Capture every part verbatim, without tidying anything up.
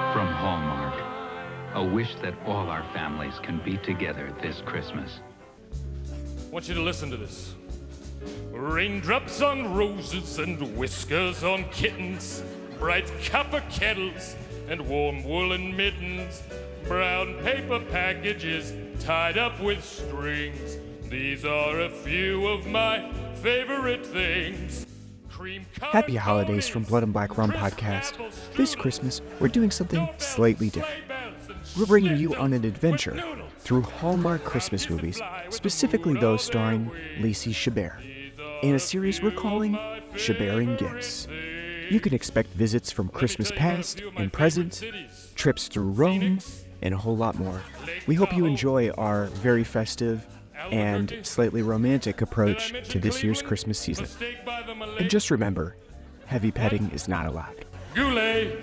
From Hallmark, a wish that all our families can be together this Christmas. I want you to listen to this. Raindrops on roses and whiskers on kittens, bright copper kettles and warm woolen mittens, brown paper packages tied up with strings. These are a few of my favorite things. Happy holidays from Blood and Black Rum Podcast. This Christmas, we're doing something slightly different. We're bringing you on an adventure through Hallmark Christmas movies, specifically those starring Lacey Chabert, in a series we're calling Chaberting Gifts. You can expect visits from Christmas past and present, trips through Rome, and a whole lot more. We hope you enjoy our very festive and slightly romantic approach to this year's Christmas season. And just remember, heavy petting is not allowed. Goulet!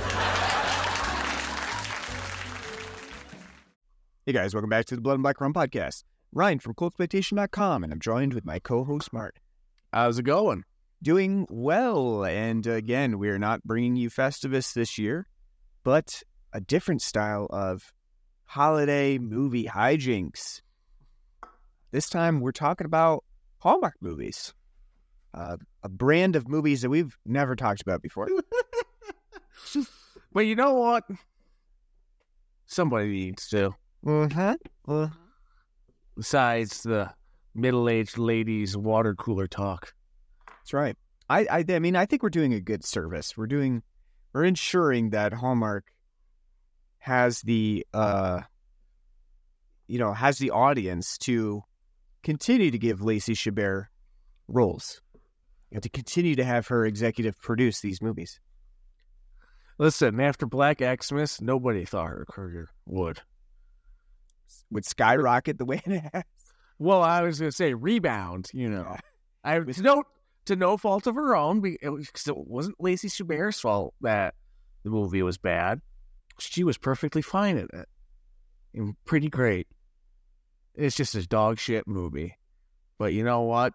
Hey guys, welcome back to the Blood and Black Rum Podcast. Ryan from Cold Expectation dot com, and I'm joined with my co-host Mart. How's it going? Doing well, and again, we're not bringing you Festivus this year, but a different style of holiday movie hijinks. This time, we're talking about Hallmark movies, uh, a brand of movies that we've never talked about before. But you know what? Somebody needs to. Uh-huh. Uh-huh. Besides the middle-aged ladies' water cooler talk. That's right. I, I, I mean, I think we're doing a good service. We're doing, we're ensuring that Hallmark has the, uh, you know, has the audience to continue to give Lacey Chabert roles, and to continue to have her executive produce these movies. Listen, after Black Xmas, nobody thought her career would. Would skyrocket the way it has. Well, I was going to say rebound, you know. Yeah. I to no, to no fault of her own. It, was, it wasn't Lacey Chabert's fault that the movie was bad. She was perfectly fine in it. And pretty great. It's just a dog shit movie. But you know what?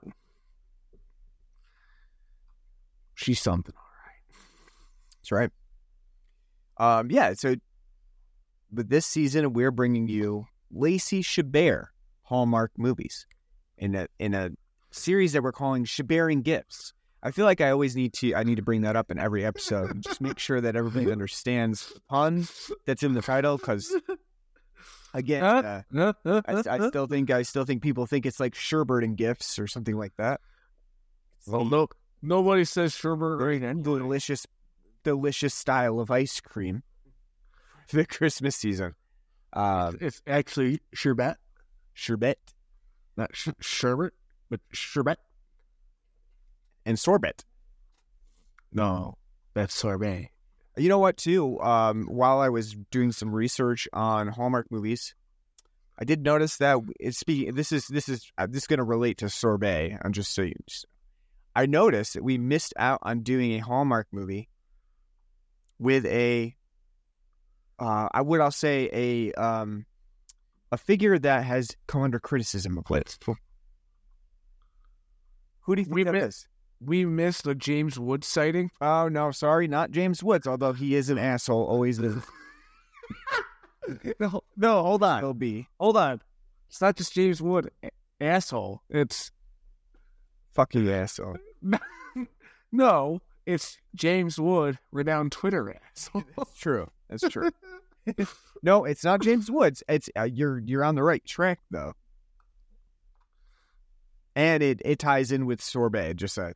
She's something, all right. That's right. Um, yeah, so, but this season we're bringing you Lacey Chabert Hallmark movies in a in a series that we're calling Chaberting Gifts. I feel like I always need to I need to bring that up in every episode and just make sure that everybody understands the pun that's in the title, because again, uh, I, I still think I still think people think it's like Sherberting Gifts or something like that. Well, no, nobody says sherbet or anything. Delicious, delicious style of ice cream for the Christmas season. Um, it's actually sherbet, sherbet, not sh- sherbet, but sherbet and sorbet. No, that's sorbet. You know what, too? Um, while I was doing some research on Hallmark movies, I did notice that it's speaking. This is this is uh, this is going to relate to sorbet. I'm just so you. Just, I noticed that we missed out on doing a Hallmark movie with a, uh, I would I'll say a um, a figure that has come under criticism of late. Who do you think we that mi- is? We missed a James Woods sighting. Oh, no, sorry, not James Woods, although he is an asshole, always is. no, no, hold on. He'll be. Hold on. It's not just James Wood, a- asshole. It's... Fucking asshole. No, it's James Wood, renowned Twitter asshole. That's true. That's true. No, it's not James Woods. It's uh, you're you're on the right track, though. And it, it ties in with sorbet, just a...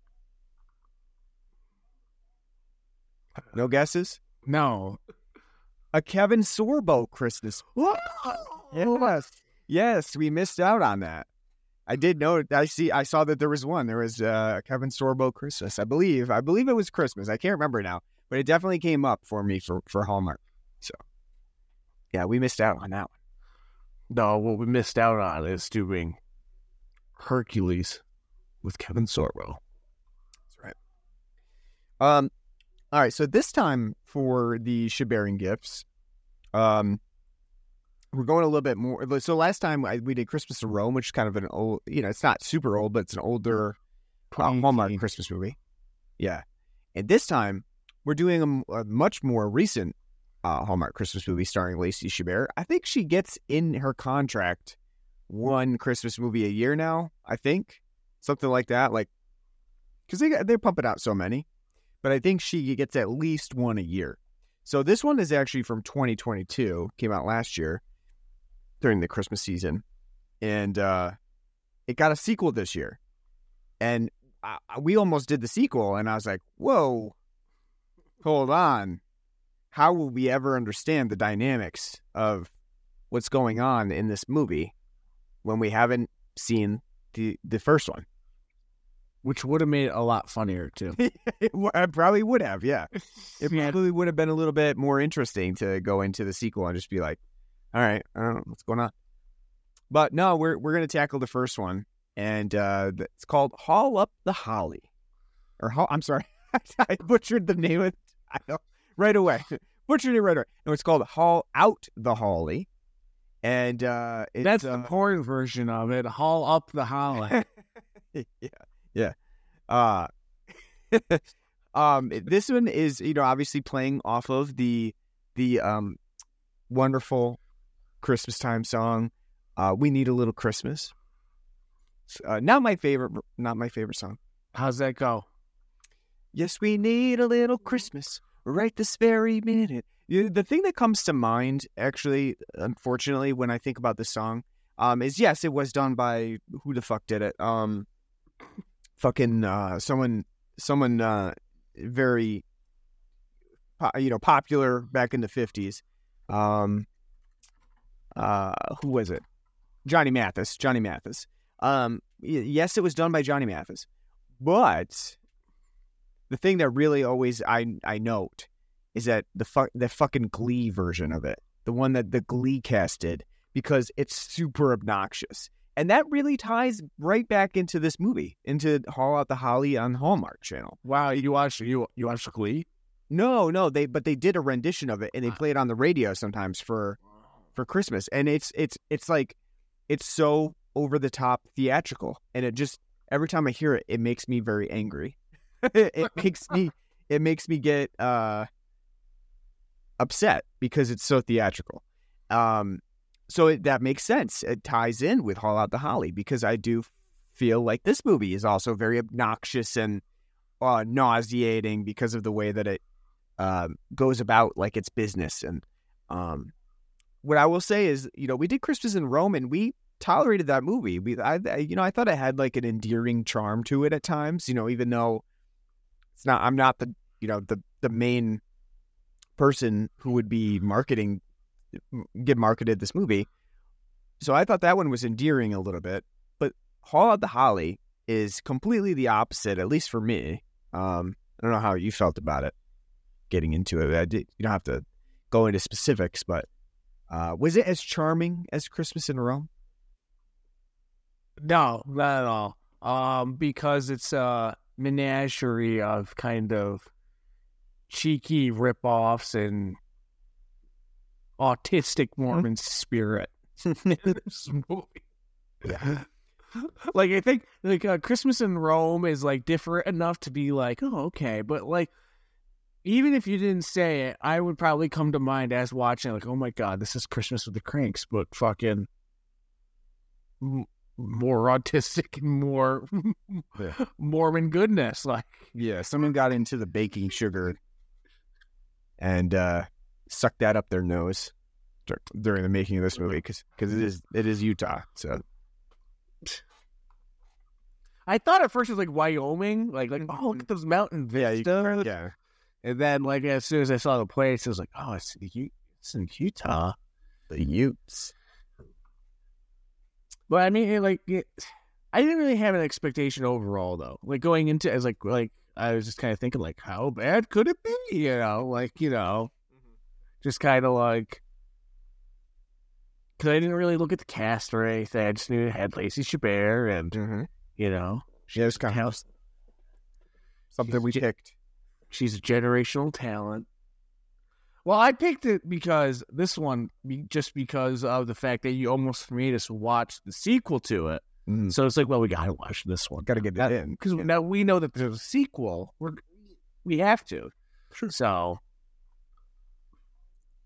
No guesses? No. A Kevin Sorbo Christmas. Yes. Yes, we missed out on that. I did know. I see. I saw that there was one. There was uh, Kevin Sorbo Christmas. I believe. I believe it was Christmas. I can't remember now, but it definitely came up for me for, for Hallmark. So, yeah, we missed out on that one. No, what we missed out on is doing Hercules with Kevin Sorbo. That's right. Um. All right, so this time for the Chaberting Gifts, um, we're going a little bit more. So last time I, we did Christmas in Rome, which is kind of an old, you know, it's not super old, but it's an older uh, Hallmark Christmas movie. Yeah. And this time we're doing a, a much more recent uh, Hallmark Christmas movie starring Lacey Chabert. I think she gets in her contract one Christmas movie a year now. I think something like that, like because they they're pumping out so many. But I think she gets at least one a year. So this one is actually from twenty twenty-two, came out last year during the Christmas season, and uh, it got a sequel this year. And I, we almost did the sequel, and I was like, whoa, hold on. How will we ever understand the dynamics of what's going on in this movie when we haven't seen the, the first one? Which would have made it a lot funnier, too. It probably would have, yeah. It probably would have been a little bit more interesting to go into the sequel and just be like, all right, I don't know what's going on. But no, we're we're going to tackle the first one, and uh, it's called Haul Up the Holly. Or, Haul, I'm sorry, I butchered the name of it I know, right away. Butchered it right away. No, it's called Haul Out the Holly. And uh, it's, That's uh, the porn version of it. Haul up the holly. yeah. Yeah. Uh, um, this one is, you know, obviously playing off of the, the, um, wonderful Christmas time song. Uh, We Need a Little Christmas. Uh, not my favorite, not my favorite song. How's that go? Yes, we need a little Christmas right this very minute. You- The thing that comes to mind, actually, unfortunately, when I think about this song, um, is yes, it was done by who the fuck did it? Um, fucking uh, someone, someone uh, very, po- you know, popular back in the fifties. Um, uh, who was it? Johnny Mathis. Johnny Mathis. Um, y- yes, it was done by Johnny Mathis, but the thing that really always I I note is that the fu- the fucking Glee version of it, the one that the Glee cast did, because it's super obnoxious. And that really ties right back into this movie, into Haul Out the Holly on Hallmark Channel. Wow, you watched you you watched Glee? No, no, they but they did a rendition of it, and they play it on the radio sometimes for for Christmas. And it's it's it's like it's so over the top theatrical, and it just every time I hear it, it makes me very angry. it makes me it makes me get uh, upset because it's so theatrical. Um, So it, that makes sense. It ties in with Haul Out the Holly, because I do feel like this movie is also very obnoxious and uh, nauseating because of the way that it uh, goes about like its business. And um, what I will say is, you know, we did Christmas in Rome, and we tolerated that movie. We, I, I, you know, I thought it had like an endearing charm to it at times. You know, even though it's not, I'm not the, you know, the the main person who would be marketing. Get marketed this movie. So I thought that one was endearing a little bit, but Haul Out the Holly is completely the opposite, at least for me. Um, I don't know how you felt about it getting into it. I did, you don't have to go into specifics, but uh, was it as charming as Christmas in Rome? No, not at all. Um, because it's a menagerie of kind of cheeky ripoffs and autistic Mormon spirit in this movie. Yeah. Like, I think like uh, Christmas in Rome is like different enough to be like, oh, okay, but like even if you didn't say it, I would probably come to mind as watching like, oh my god, this is Christmas with the Cranks, but fucking m- more autistic and more Yeah. Mormon goodness. Like, Yeah, someone got into the baking sugar and uh, sucked that up their nose dur- during the making of this movie, because it is it is Utah. So I thought at first it was like Wyoming, like like oh, look at those mountain yeah, you, vistas. yeah, And then like as soon as I saw the place, it was like, oh, it's in, U- it's in Utah. the Utes. But I mean, it, like, it, I didn't really have an expectation overall, though. Like going into, as like, like I was just kind of thinking, like, how bad could it be? You know, like, you know, mm-hmm. just kind of like, because I didn't really look at the cast or anything. I just knew it had Lacey Chabert, and Mm-hmm. you know, Yeah, it was kind of something we picked. she's a generational talent. Well, I picked it because this one, be- just because of the fact that you almost made us watch the sequel to it. Mm. So it's like, well, we gotta watch this one. Got to get it in. Because now we know that there's a sequel. We're we have to. So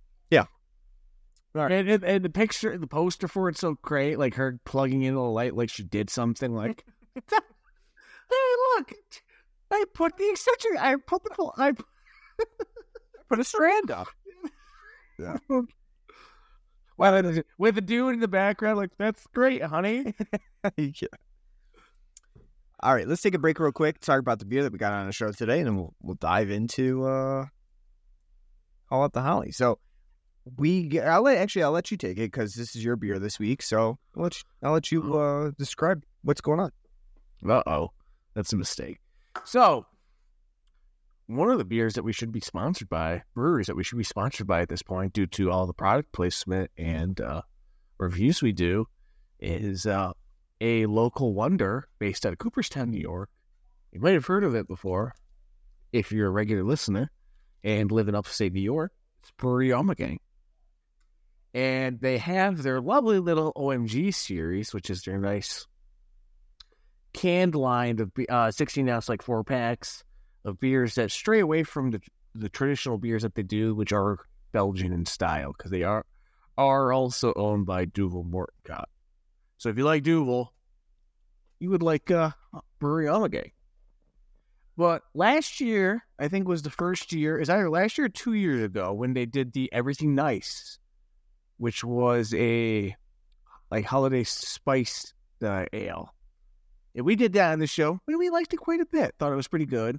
Right. And, and, and the picture, the poster for it's so great, like her plugging in the light like she did something like, hey, look, I put the extension, I put the, I put a strand up. Yeah. Well, with the dude in the background, like, that's great, honey. Yeah. All right, let's take a break real quick, talk about the beer that we got on the show today, and then we'll, we'll dive into uh, All Up the Holly. So, we, I'll let, actually, I'll let you take it because this is your beer this week. So, I'll let you, I'll let you uh, describe what's going on. Uh-oh, that's a mistake. So, one of the beers that we should be sponsored by, breweries that we should be sponsored by at this point, due to all the product placement and uh, reviews we do, is uh, a local wonder based out of Cooperstown, New York. You might have heard of it before if you're a regular listener and live in upstate New York. It's Brewery Ommegang. And they have their lovely little O M G series, which is their nice canned line of uh, sixteen ounce, like four packs of beers that stray away from the the traditional beers that they do, which are Belgian in style, because they are are also owned by Duvel Mortencott. So if you like Duvel, you would like uh, Brewery Ommegang. But last year, I think was the first year, is either last year or two years ago, when they did the Everything Nice, which was a like holiday spice uh, ale. And we did that on the show, and we liked it quite a bit. Thought it was pretty good.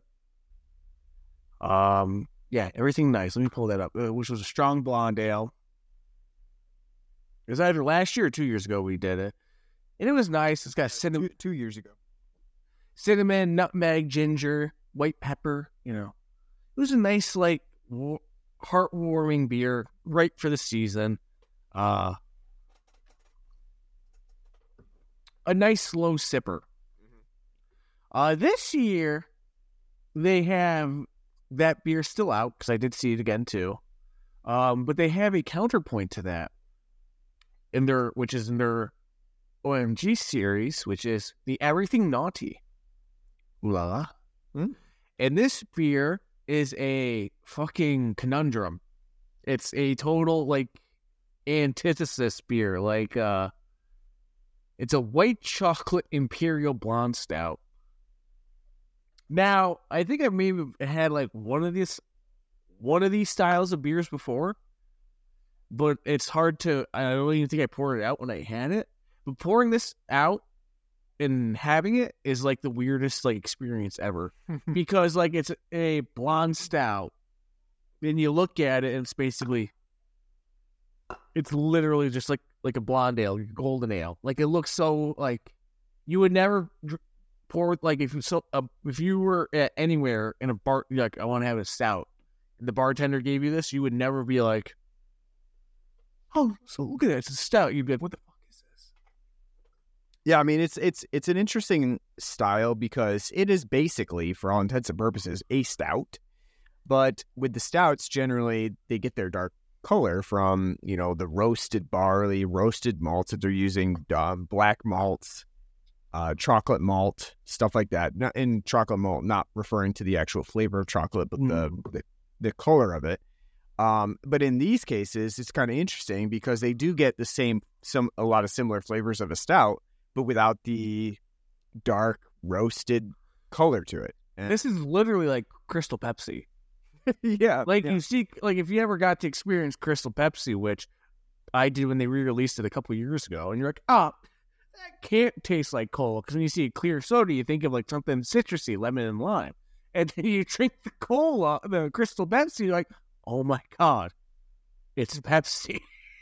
Um, yeah, Everything Nice. Let me pull that up. Uh, which was a strong blonde ale. It was either last year or two years ago we did it. And it was nice. It's got cinnamon. Two, two years ago. Cinnamon, nutmeg, ginger, white pepper, you know. It was a nice, like, w- heartwarming beer, right for the season. Uh, a nice slow sipper. Uh, this year, they have that beer still out, because I did see it again, too. Um, but they have a counterpoint to that, in their, which is in their O M G series, which is the Everything Naughty. Ooh la la. Hmm? And this beer is a fucking conundrum. It's a total, like, antithesis beer. Like, uh, it's a white chocolate imperial blonde stout. Now, I think I maybe had, like, one of these, one of these styles of beers before, but it's hard to, I don't even think I poured it out when I had it. But pouring this out and having it is like the weirdest like experience ever, because like it's a blonde stout, and you look at it and it's basically, it's literally just like like a blonde ale, golden ale. Like it looks so like you would never pour like if you so uh, if you were at anywhere in a bar like I want to have a stout, and the bartender gave you this, you would never be like, oh, so look at that, it's a stout. You'd be like, what the fuck is this? Yeah, I mean, it's it's it's an interesting style because it is basically, for all intents and purposes, a stout. But with the stouts, generally, they get their dark color from, you know, the roasted barley, roasted malts that they're using, um, black malts, uh, chocolate malt, stuff like that. Not in chocolate malt, not referring to the actual flavor of chocolate, but mm. the, the the color of it. Um, but in these cases, it's kind of interesting because they do get the same, some a lot of similar flavors of a stout, but without the dark roasted color to it. And this is literally like Crystal Pepsi. yeah. Like yeah. you see, like if you ever got to experience Crystal Pepsi, which I did when they re-released it a couple years ago, and you're like, oh, that can't taste like cola. Because when you see a clear soda, you think of like something citrusy, lemon and lime. And then you drink the cola, the Crystal Pepsi, you're like, oh my God, it's Pepsi.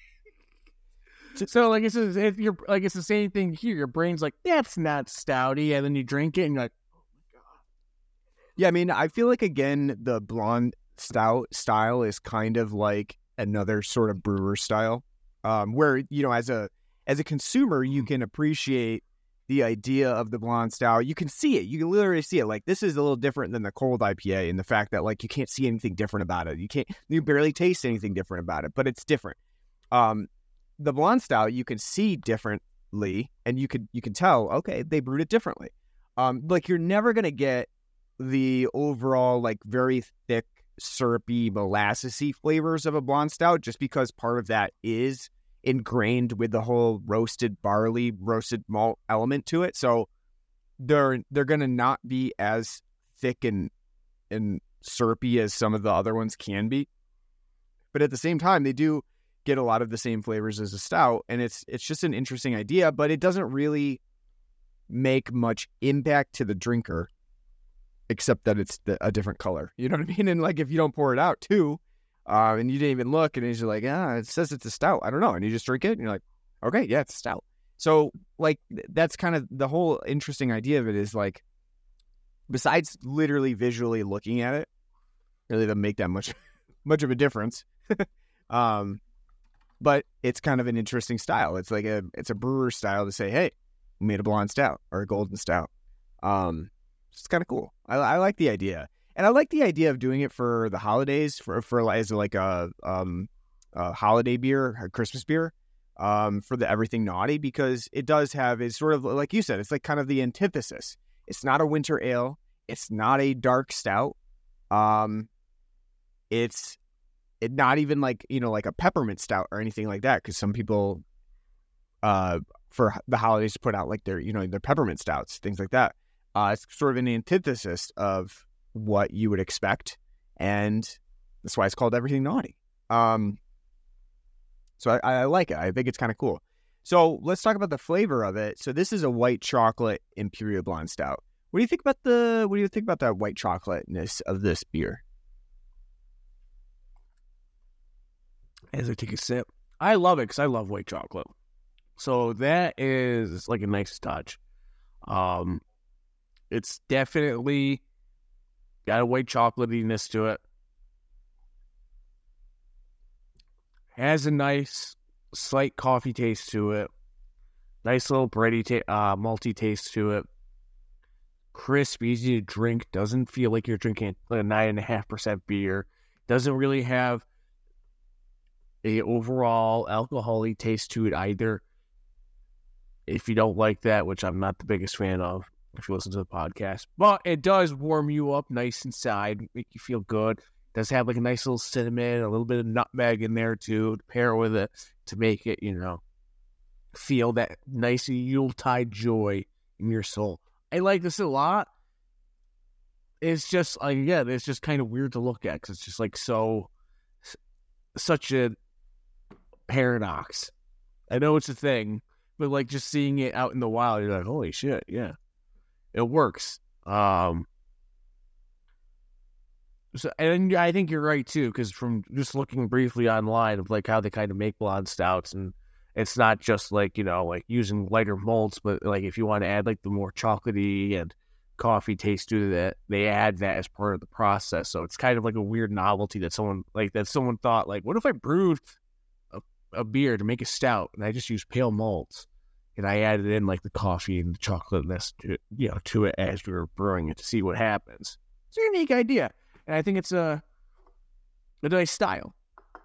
So like it's a, if you're like it's the same thing here. Your brain's like, that's not stouty, and then you drink it and you're like, oh my God. Yeah, I mean, I feel like again the blonde stout style is kind of like another sort of brewer style, um, where you know as a as a consumer you can appreciate the idea of the blonde stout. You can see it. You can literally see it. Like, this is a little different than the cold I P A in the fact that, like, you can't see anything different about it. You can't, you barely taste anything different about it, but it's different. Um, the blonde stout, you can see differently, and you could, you can tell, okay, they brewed it differently. Um, like, you're never going to get the overall, like, very thick syrupy, molassesy flavors of a blonde stout, just because part of that is ingrained with the whole roasted barley, roasted malt element to it. So they're they're gonna not be as thick and and syrupy as some of the other ones can be. But at the same time, they do get a lot of the same flavors as a stout, and it's it's just an interesting idea, but it doesn't really make much impact to the drinker, except that it's the, a different color. You know what I mean? And like if you don't pour it out too, uh, and you didn't even look, and you're like, ah, it says it's a stout. I don't know. And you just drink it, and you're like, okay, yeah, it's a stout. So like that's kind of the whole interesting idea of it is like, besides literally visually looking at it, really doesn't make that much much of a difference. um, but it's kind of an interesting style. It's like a it's a brewer style to say, hey, we made a blonde stout or a golden stout. Um, it's kind of cool. I, I like the idea, and I like the idea of doing it for the holidays, for for as like a um a holiday beer, a Christmas beer, um, for the everything naughty, because it does have it's sort of like you said, it's like kind of the antithesis. It's not a winter ale. It's not a dark stout. Um, it's it not even like, you know, like a peppermint stout or anything like that. Cause some people, uh, for the holidays put out like their, you know, their peppermint stouts, things like that. Uh, it's sort of an antithesis of what you would expect. And that's why it's called everything naughty. Um, so I, I like it. I think it's kind of cool. So let's talk about the flavor of it. So this is a white chocolate Imperial Blonde Stout. What do you think about the, what do you think about that white chocolateness of this beer? As I take a sip, I love it because I love white chocolate. So that is like a nice touch. Um, it's definitely got a white chocolatiness to it. Has a nice slight coffee taste to it. Nice little bready, ta- uh, malty taste to it. Crisp, easy to drink. Doesn't feel like you're drinking a nine and a half percent beer. Doesn't really have a overall alcohol-y taste to it either. If you don't like that, which I'm not the biggest fan of, if you listen to the podcast, but it does warm you up nice inside, make you feel good. It does have like a nice little cinnamon, a little bit of nutmeg in there too, to pair with it to make it, you know, feel that nice Yuletide joy in your soul. I like this a lot. It's just like, yeah, it's just kind of weird to look at because it's just like so, such a paradox. I know it's a thing, but like just seeing it out in the wild, you're like, holy shit, yeah, it works. Um, so, and I think you're right too, because from just looking briefly online of like how they kind of make blonde stouts, and it's not just like, you know, like using lighter malts, but like if you want to add like the more chocolatey and coffee taste to that, they add that as part of the process. So it's kind of like a weird novelty that someone like that someone thought like, what if I brewed a, a beer to make a stout and I just use pale malts and I added in like the coffee and the chocolateness to, you know, to it as we were brewing it to see what happens. It's a unique idea, and I think it's a a nice style.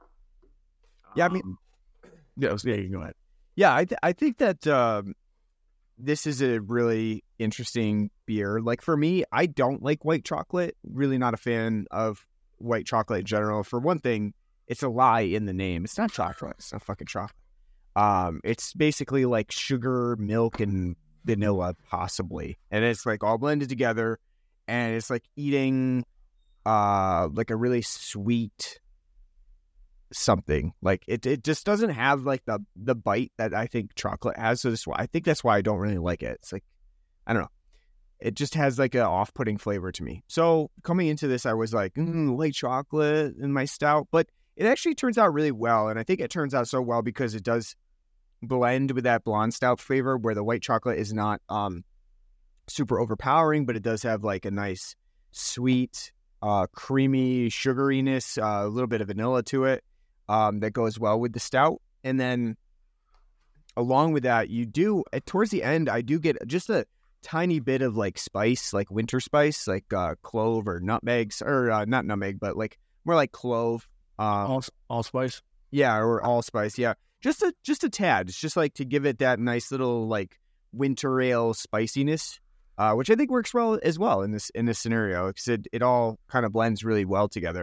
Yeah, I mean, um, yeah, yeah, you can go ahead. Yeah, I th- I think that um, this is a really interesting beer. Like for me, I don't like white chocolate. Really not a fan of white chocolate in general. For one thing, it's a lie in the name. It's not chocolate. It's not fucking chocolate. Um, it's basically like sugar, milk, and vanilla, possibly, and it's like all blended together, and it's like eating uh like a really sweet something. Like it it just doesn't have like the the bite that I think chocolate has. So this why I think that's why I don't really like it. It's like, I don't know, it just has like an off-putting flavor to me. So coming into this, I was like, mm, white chocolate in my stout, but it actually turns out really well. And I think it turns out so well because it does blend with that blonde stout flavor, where the white chocolate is not um super overpowering, but it does have like a nice sweet, uh creamy sugariness, uh, a little bit of vanilla to it. Um, that goes well with the stout. And then along with that, you do, at, towards the end, I do get just a tiny bit of like spice, like winter spice, like uh, clove or nutmegs, or uh, not nutmeg, but like more like clove. Uh, All, allspice? Yeah, or allspice, yeah. Just a, just a tad. It's just like to give it that nice little like winter ale spiciness, uh, which I think works well as well in this in this scenario, because it, it all kind of blends really well together.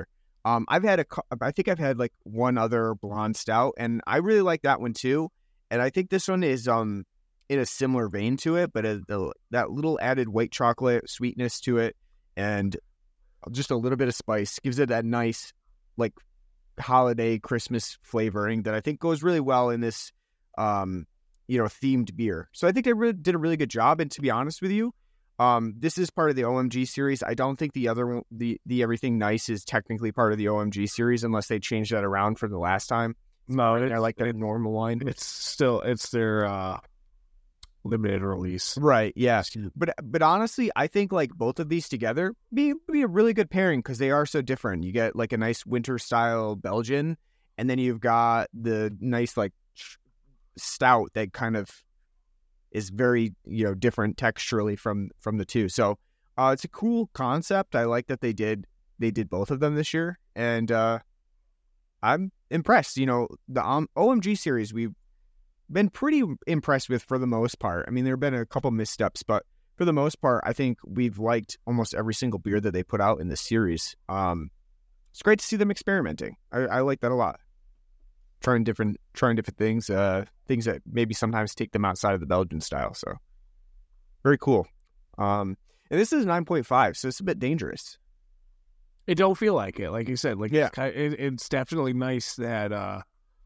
Um, I've had a, cou- I think I've had like one other blonde stout, and I really like that one too. And I think this one is um in a similar vein to it, but a, the, that little added white chocolate sweetness to it, and just a little bit of spice gives it that nice like holiday Christmas flavoring that I think goes really well in this um you know themed beer. So I think they really did a really good job. And to be honest with you, um this is part of the O M G series. I don't think the other one, the the Everything Nice, is technically part of the O M G series unless they changed that around for the last time. No, I it's, like that normal line. it's still it's their uh, limited release. Right, yeah. But but honestly, I think like both of these together be be a really good pairing because they are so different. You get like a nice winter style Belgian, and then you've got the nice like stout that kind of is very, you know, different texturally from from the two. So uh, it's a cool concept. I like that they did they did both of them this year, and uh, I'm impressed. You know, the um, O M G series we've been pretty impressed with for the most part. I mean, there have been a couple missteps, but for the most part, I think we've liked almost every single beer that they put out in the series. Um, it's great to see them experimenting. I, I like that a lot. Trying different, trying different things, uh, things that maybe sometimes take them outside of the Belgian style. So very cool. Um, and this is nine point five, so it's a bit dangerous. It don't feel like it, like you said. Like Yeah. it's, kind it, it's definitely nice that uh,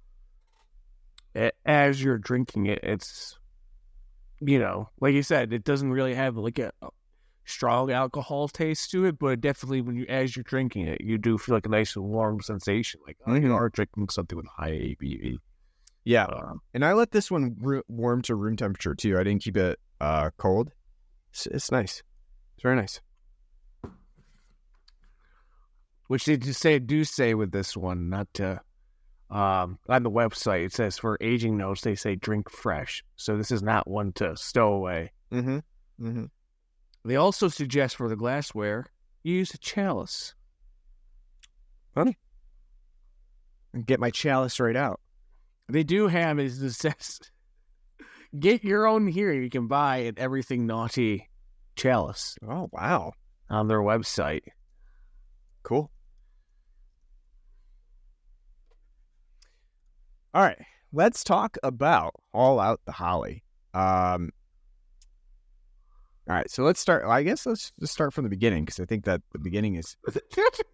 a- as you're drinking it, it's, you know, like you said, it doesn't really have like a, a strong alcohol taste to it, but definitely when you as you're drinking it, you do feel like a nice warm sensation, like oh, you are drinking something with high A B V. Yeah, Uh, and I let this one ro- warm to room temperature too. I didn't keep it uh, cold. It's, it's nice. It's very nice. which they just say do say with this one, not to. Um, on the website, it says for aging notes, they say drink fresh. So this is not one to stow away. Mm-hmm. Mm-hmm. They also suggest for the glassware, use a chalice. Get my chalice right out. They do have is it says get your own here. You can buy at Everything Naughty chalice Oh, wow. on their website. Cool. All right. Let's talk about All Out the Holly. Um, all right. So let's start. I guess let's just start from the beginning because I think that the beginning is. the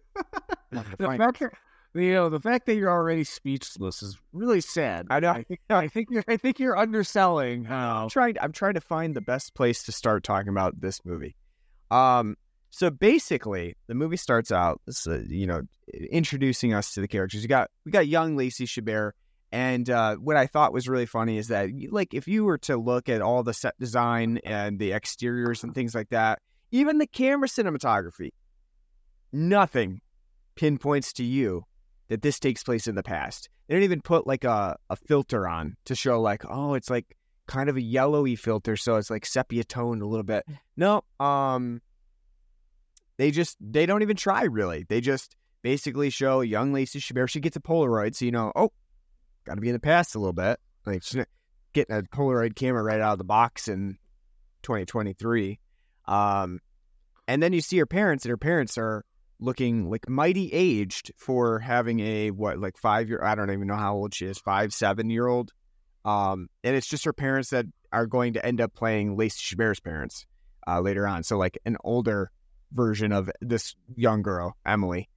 fact that, you know, the fact that you're already speechless is really sad. I know. I think, I think you're. I think you're underselling how. I'm trying. I'm trying to find the best place to start talking about this movie. Um. So basically, the movie starts out, this, uh, you know, introducing us to the characters. You got we got young Lacey Chabert, and uh, what I thought was really funny is that, like, if you were to look at all the set design and the exteriors and things like that, even the camera cinematography, nothing pinpoints to you that this takes place in the past. They didn't even put like a, a filter on to show like, oh, it's like kind of a yellowy filter, so it's like sepia toned a little bit. No, um, they just they don't even try really. They just basically show young Lacey Chabert. She gets a Polaroid, so you know, oh, got to be in the past a little bit. Like she's not getting a Polaroid camera right out of the box in twenty twenty-three. Um, and then you see her parents, and her parents are looking like mighty aged for having a what like five year I don't even know how old she is, five, seven year old. Um, and it's just her parents that are going to end up playing Lacey Chabert's parents uh, later on. So like an older version of this young girl, Emily.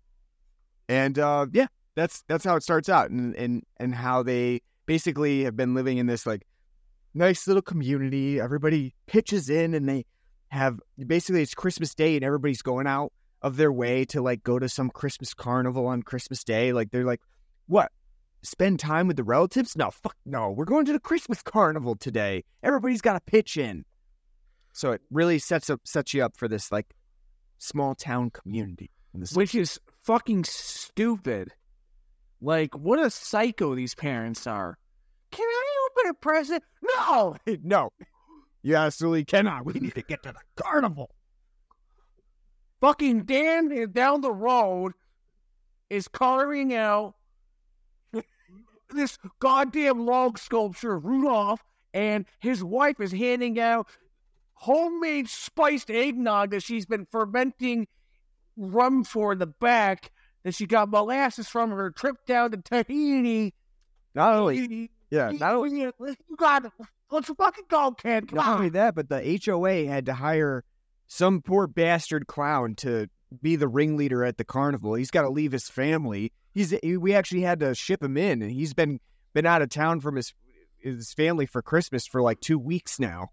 And uh, yeah, that's that's how it starts out, and and and how they basically have been living in this like nice little community. Everybody pitches in, and they have basically it's Christmas Day, and everybody's going out of their way to like go to some Christmas carnival on Christmas Day. Like they're like, what? Spend time with the relatives? No, fuck no. We're going to the Christmas carnival today. Everybody's got to pitch in. So it really sets up sets you up for this like small town community, Which is fucking stupid. Like, what a psycho these parents are. Can I open a present? No! no, you absolutely cannot. We need to get to the carnival. Fucking Dan is down the road is carving out this goddamn log sculpture of Rudolph, and his wife is handing out homemade spiced eggnog that she's been fermenting rum for in the back and she got molasses from her trip down to Tahiti. Not only, yeah, not only, You got it. Let's fucking go, kid. Come not only on. that, but the H O A had to hire some poor bastard clown to be the ringleader at the carnival. He's got to leave his family. He's we actually had to ship him in, and he's been been out of town from his his family for Christmas for like two weeks now.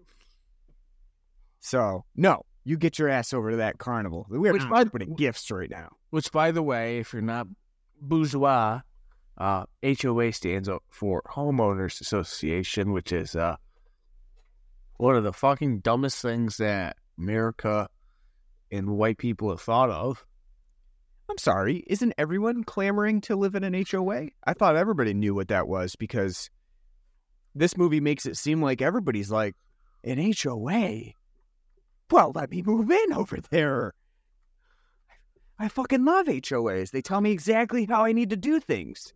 So no, you get your ass over to that carnival. We're Which, not by- opening gifts right now. Which, by the way, if you're not bourgeois, uh, H O A stands up for Homeowners Association, which is uh, one of the fucking dumbest things that America and white people have thought of. I'm sorry, isn't everyone clamoring to live in an H O A? I thought everybody knew what that was because this movie makes it seem like everybody's like, an H O A? Well, let me move in over there. I fucking love H O As. They tell me exactly how I need to do things.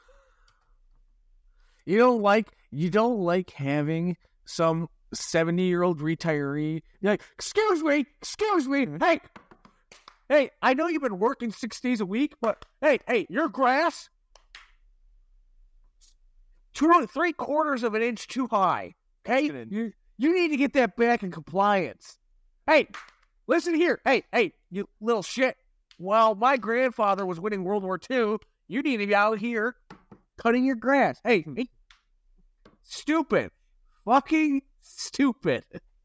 You don't like you don't like having some seventy-year-old retiree. You're like, excuse me, excuse me, hey, hey, I know you've been working six days a week, but hey, hey, your grass, two, three quarters of an inch too high. Okay, you you need to get that back in compliance. Hey, listen here, hey, hey, you little shit. Well, my grandfather was winning World War Two. You need to be out here cutting your grass. Hey, hey, stupid, fucking stupid.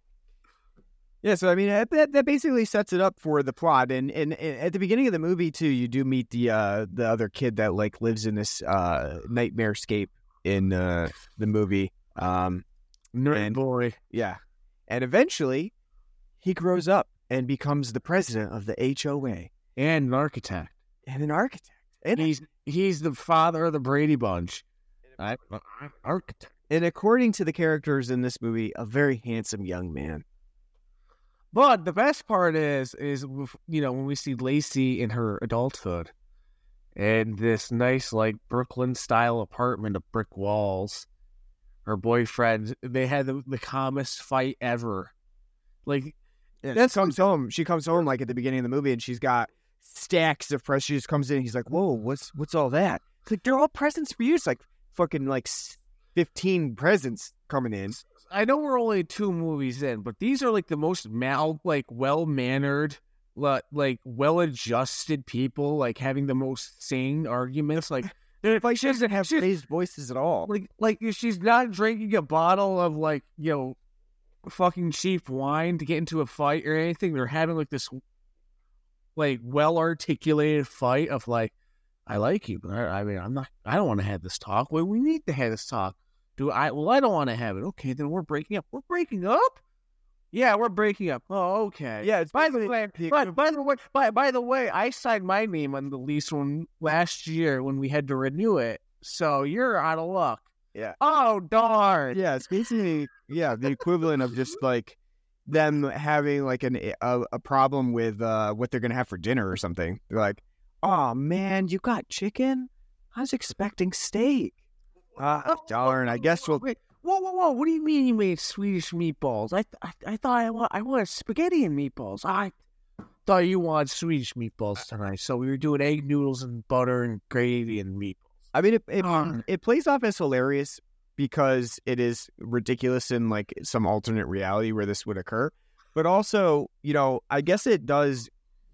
Yeah, so I mean that that basically sets it up for the plot, and, and and at the beginning of the movie too, you do meet the uh the other kid that like lives in this uh nightmare scape in uh the movie. Um, And boy, yeah, and eventually he grows up and becomes the president of the H O A and an architect. and an architect. And He's he's the father of the Brady Bunch. I, I'm an architect. and according to the characters in this movie, a very handsome young man. But the best part is, is you know, when we see Lacey in her adulthood, and this nice like Brooklyn style apartment of brick walls. Her boyfriend, they had the, the calmest fight ever. Like Yeah, That's- she comes home. She comes home like at the beginning of the movie, and she's got stacks of presents. She just comes in. He's like, "Whoa, what's what's all that?" It's like they're all presents for you. It's like fucking like s- fifteen presents coming in. I know we're only two movies in, but these are like the most mal, like well mannered, like well adjusted people, like having the most sane arguments. Like, Like she doesn't have she's- raised voices at all. like, like she's not drinking a bottle of like you know, fucking cheap wine to get into a fight or anything. They're having like this, like well articulated fight of like, I like you, but I, I mean, I'm not. I don't want to have this talk. Well, we need to have this talk. Do I? Well, I don't want to have it. Okay, then we're breaking up. We're breaking up. Yeah, we're breaking up. Oh, okay. Yeah, it's By the basically way, the but by the way, by, by the way, I signed my name on the lease one last year when we had to renew it. So you're out of luck. Yeah. Oh darn. Yeah, it's basically yeah the equivalent of just like them having like an a, a problem with uh what they're gonna have for dinner or something. They're like, "Oh man, you got chicken? I was expecting steak." Ah, darn. I guess we'll. Wait, whoa, whoa, whoa! What do you mean you made Swedish meatballs? I, I, I thought I, wa- I wanted spaghetti and meatballs. I thought you wanted Swedish meatballs tonight, so we were doing egg noodles and butter and gravy and meatballs. I mean, it it, Darn. it plays off as hilarious because it is ridiculous in like some alternate reality where this would occur, but also, you know, I guess it does.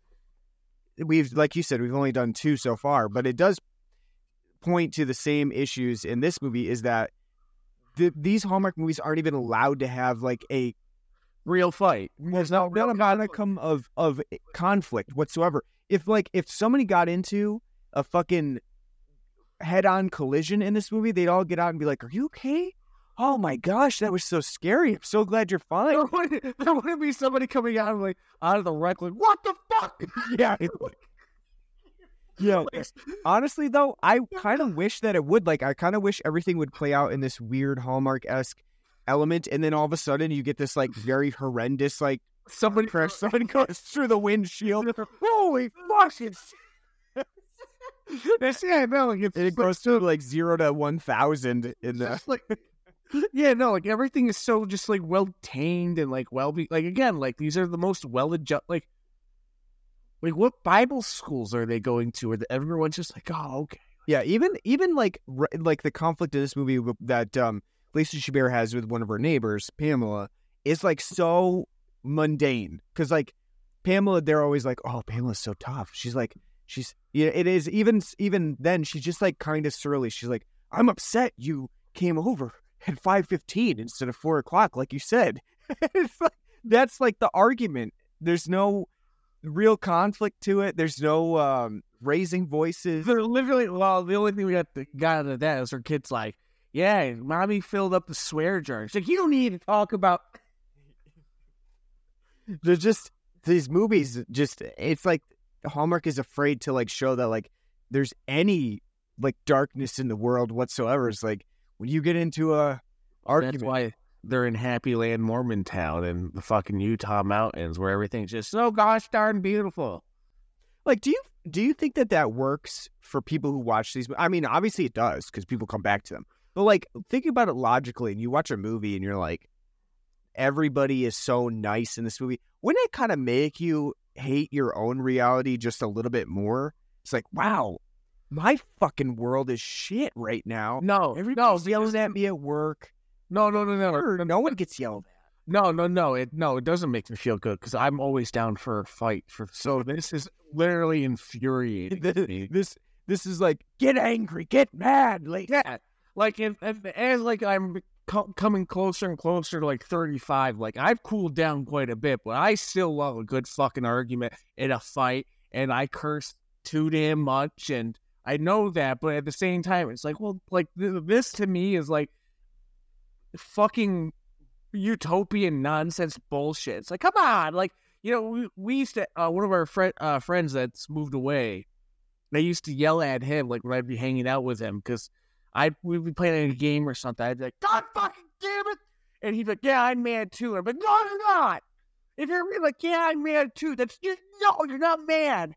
We've, like you said, we've only done two so far, but it does point to the same issues in this movie. Is that the, these Hallmark movies aren't even allowed to have like a Real fight. there's no no modicum of of conflict whatsoever. If like if somebody got into a fucking head-on collision in this movie, they'd all get out and be like, "Are you okay? Oh my gosh, that was so scary. I'm so glad you're fine." There wouldn't, there wouldn't be somebody coming out of like out of the wreck like, what the fuck? Yeah. Yeah. Honestly, though, I kind of wish that it would. Like, I kind of wish everything would play out in this weird Hallmark-esque element, and then all of a sudden you get this like very horrendous like Somebody crash. Somebody goes through the windshield. Holy fuck! It's, That's, yeah, no, like it's and it goes to like zero to one thousand in the. just like yeah, no, like everything is so just like well tamed and like well be like again, like these are the most well adjusted like Like, what Bible schools are they going to? Where everyone's just like, oh, okay. Yeah, even even like r- like the conflict in this movie w- that um, Lacey Chabert has with one of her neighbors, Pamela, is like so mundane. Because like Pamela, they're always like, "Oh, Pamela's so tough." She's like, she's yeah, it is even even then. She's just like kind of surly. She's like, "I'm upset you came over at five fifteen instead of four o'clock, like you said." It's like, that's like the argument. There's no real conflict to it. There's no um, raising voices. They're literally, well, the only thing we got, to, got out of that is her kid's like, yeah, mommy filled up the swear jar. She's like, you don't need to talk about. They're just, these movies, just, it's like Hallmark is afraid to like show that like there's any like darkness in the world whatsoever. It's like when you get into a argument. That's why they're in Happy Land, Mormontown, in the fucking Utah mountains, where everything's just so gosh darn beautiful. Like, do you do you think that that works for people who watch these? I mean, obviously it does because people come back to them. But like, think about it logically, and you watch a movie, and you're like, everybody is so nice in this movie. Wouldn't it kind of make you hate your own reality just a little bit more? It's like, wow, my fucking world is shit right now. No, Everybody's no, yelling because- at me at work. No, no, no, no, Sure, no one gets yelled at. no, no, no. It no, it doesn't make me feel good because I'm always down for a fight. For so this is literally infuriating. to me. This this is like, get angry, get mad, like Yeah, like if, if as like I'm co- coming closer and closer to like thirty-five, like I've cooled down quite a bit, but I still love a good fucking argument in a fight, and I curse too damn much, and I know that, but at the same time, it's like, well, like th- this to me is like fucking utopian nonsense bullshit. It's like, come on, like, you know, we, we used to uh, one of our friend uh, friends that's moved away. They used to yell at him like when I'd be hanging out with him because I we'd be playing a game or something. I'd be like, God fucking damn it, and he'd be like, yeah, I'm mad too. I'm like, no, you're not. If you're really like, yeah, I'm mad too, that's just no, you're not mad.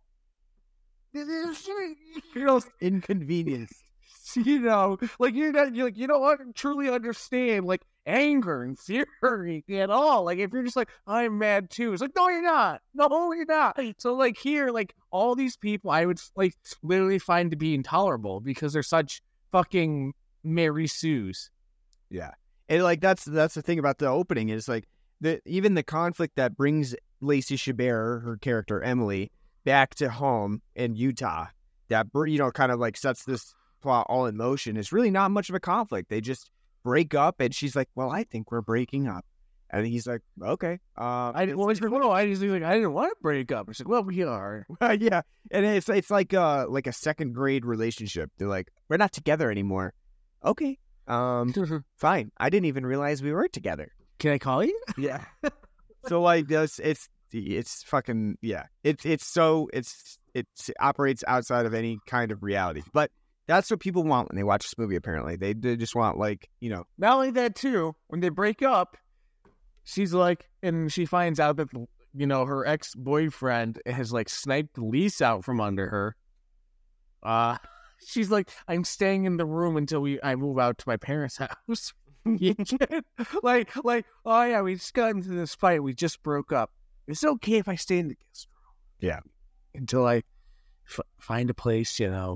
You know, inconvenience. you know, like you're not, you're like, you don't truly understand like anger and fury at all. Like if you're just like, I'm mad too, it's like, no, you're not. No, you're not. So like here, like all these people, I would like literally find to be intolerable because they're such fucking Mary Sues. Yeah, and like that's that's the thing about the opening is like the even the conflict that brings Lacey Chabert, her character Emily, back to home in Utah. That you know kind of like sets this plot all in motion. Is really not much of a conflict. They just break up, and she's like, "Well, I think we're breaking up," and he's like, "Okay." Uh, I didn't. Well, it's, well, I just like I didn't want to break up. It's like, well, we are. yeah, and it's it's like uh like a second grade relationship. They're like, "We're not together anymore." Okay, um, fine. I didn't even realize we were together. Can I call you? Yeah. So like this, it's it's fucking yeah. It's it's so it's it operates outside of any kind of reality, but. That's what people want when they watch this movie, apparently. They, they just want, like, you know... Not only that, too, when they break up, she's like... And she finds out that, you know, her ex-boyfriend has, like, sniped the lease out from under her. Uh, she's like, I'm staying in the room until we I move out to my parents' house. like, like, oh, yeah, we just got into this fight. We just broke up. It's okay if I stay in the guest room. Yeah. Until I f- find a place, you know...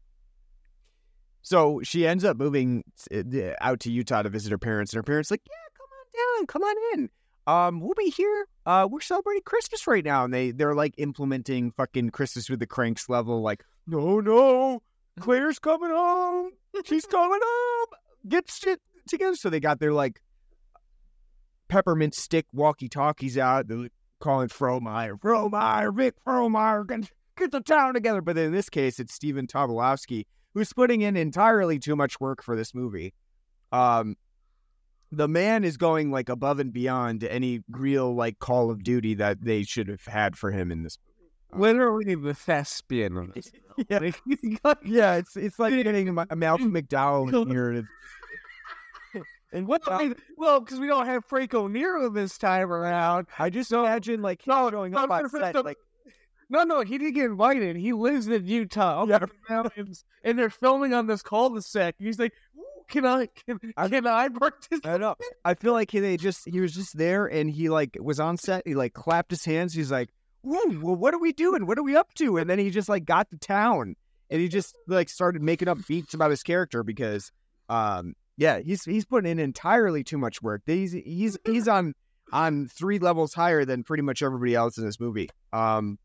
So she ends up moving out to Utah to visit her parents, and her parents are like, yeah, come on down, come on in. Um, we'll be here. Uh, we're celebrating Christmas right now. And they, they're like implementing fucking Christmas with the Cranks level, like, no, no, Claire's coming home. She's coming home. Get shit together. So they got their like peppermint stick walkie-talkies out. They're like, calling Frohmeyer, Frohmeyer, Vic Frohmeyer, get, get the town together. But in this case, it's Stephen Tobolowsky, who's putting in entirely too much work for this movie. Um, the man is going like above and beyond any real like Call of Duty that they should have had for him in this movie. Literally the thespian of this. Yeah, yeah, it's it's like getting a, a Malcolm McDowell in here. And what? The, well, because we don't have Frank O'Neill this time around. I just imagine like no, showing no, up on no, set, no, like. No, no, he didn't get invited. He lives in Utah, up Yeah. in the mountains, and they're filming on this cul-de-sac. He's like, Ooh, "Can I? Can, I- can I participate?" I know. I feel like he, they just he was just there, and he like was on set. He like clapped his hands. He's like, "Whoa, well, what are we doing? What are we up to?" And then he just like got to town, and he just like started making up beats about his character because, um, yeah, he's he's putting in entirely too much work. He's he's he's on on three levels higher than pretty much everybody else in this movie. Um,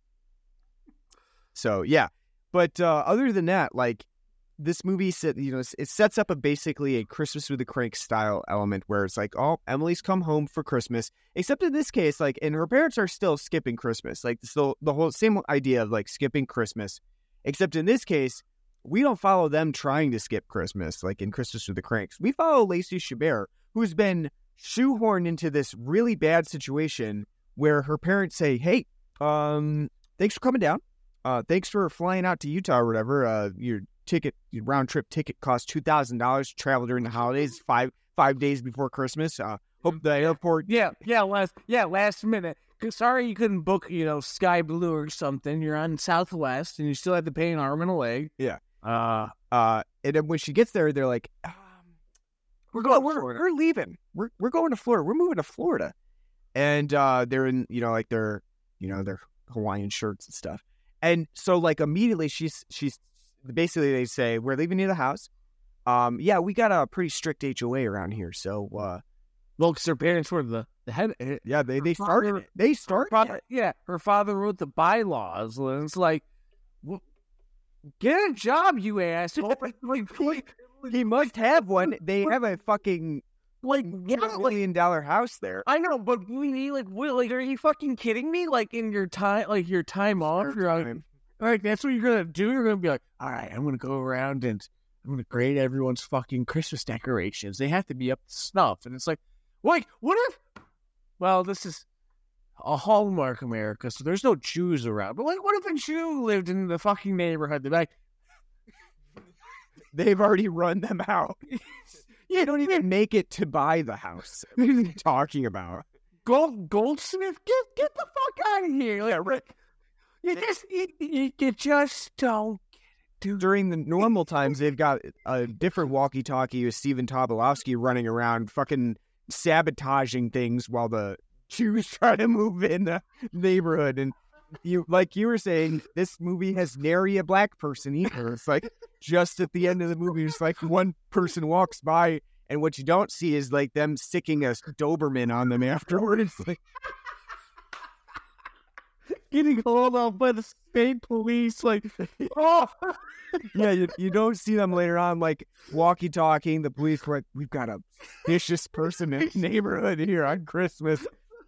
so yeah, but uh, other than that, like. This movie, set, you know, it sets up a basically a Christmas with the Crank style element where it's like, oh, Emily's come home for Christmas. Except in this case, like, and her parents are still skipping Christmas. Like, still the whole same idea of like skipping Christmas. Except in this case, we don't follow them trying to skip Christmas, like in Christmas with the Cranks. We follow Lacey Chabert, who's been shoehorned into this really bad situation where her parents say, hey, um, thanks for coming down. Uh, thanks for flying out to Utah or whatever. Uh, you're ticket round trip ticket costs two thousand dollars to travel during the holidays, five five days before Christmas. Uh, hope the airport. Yeah, yeah, last yeah last minute. Sorry you couldn't book, you know, Sky Blue or something. You're on Southwest and you still had to pay an arm and a leg. Yeah. Uh, uh, and then when she gets there, they're like, um, we're going. we're, we're leaving. We're we're going to Florida. We're moving to Florida, and uh, they're in, you know, like their, you know, their Hawaiian shirts and stuff. And so like immediately she's she's. Basically, they say, we're leaving you the house. Um, yeah, we got a pretty strict H O A around here. So, uh, well, because her parents were the, the head. Yeah, they, they started it. They started father, it. Yeah, her father wrote the bylaws. And it's like, well, get a job, you ass. like, like, he must have one. They have a fucking, like, yeah, million dollar house there. I know, but we need, like, what, like, are you fucking kidding me? Like, in your time, like, your time off, you're on. All right, that's what you're going to do? You're going to be like, all right, I'm going to go around and I'm going to grade everyone's fucking Christmas decorations. They have to be up to snuff. And it's like, like, what if, well, this is a Hallmark America, so there's no Jews around. But, like, what if a Jew lived in the fucking neighborhood? They're like, they've already run them out. You don't even make it to buy the house. What are you talking about? Gold, Goldsmith, get get the fuck out of here. Like, right. You just, you, you, you just don't get it, dude. During the normal times, they've got a different walkie-talkie with Stephen Tobolowsky running around fucking sabotaging things while the Jews try to move in the neighborhood. And you, like you were saying, this movie has nary a black person either. It's like just at the end of the movie, it's like one person walks by, and what you don't see is like them sticking a Doberman on them afterwards. Like, getting hauled off by the state police, like, oh, yeah, you, you don't see them later on, like, walkie-talking. The police were like, we've got a vicious person in the neighborhood here on Christmas.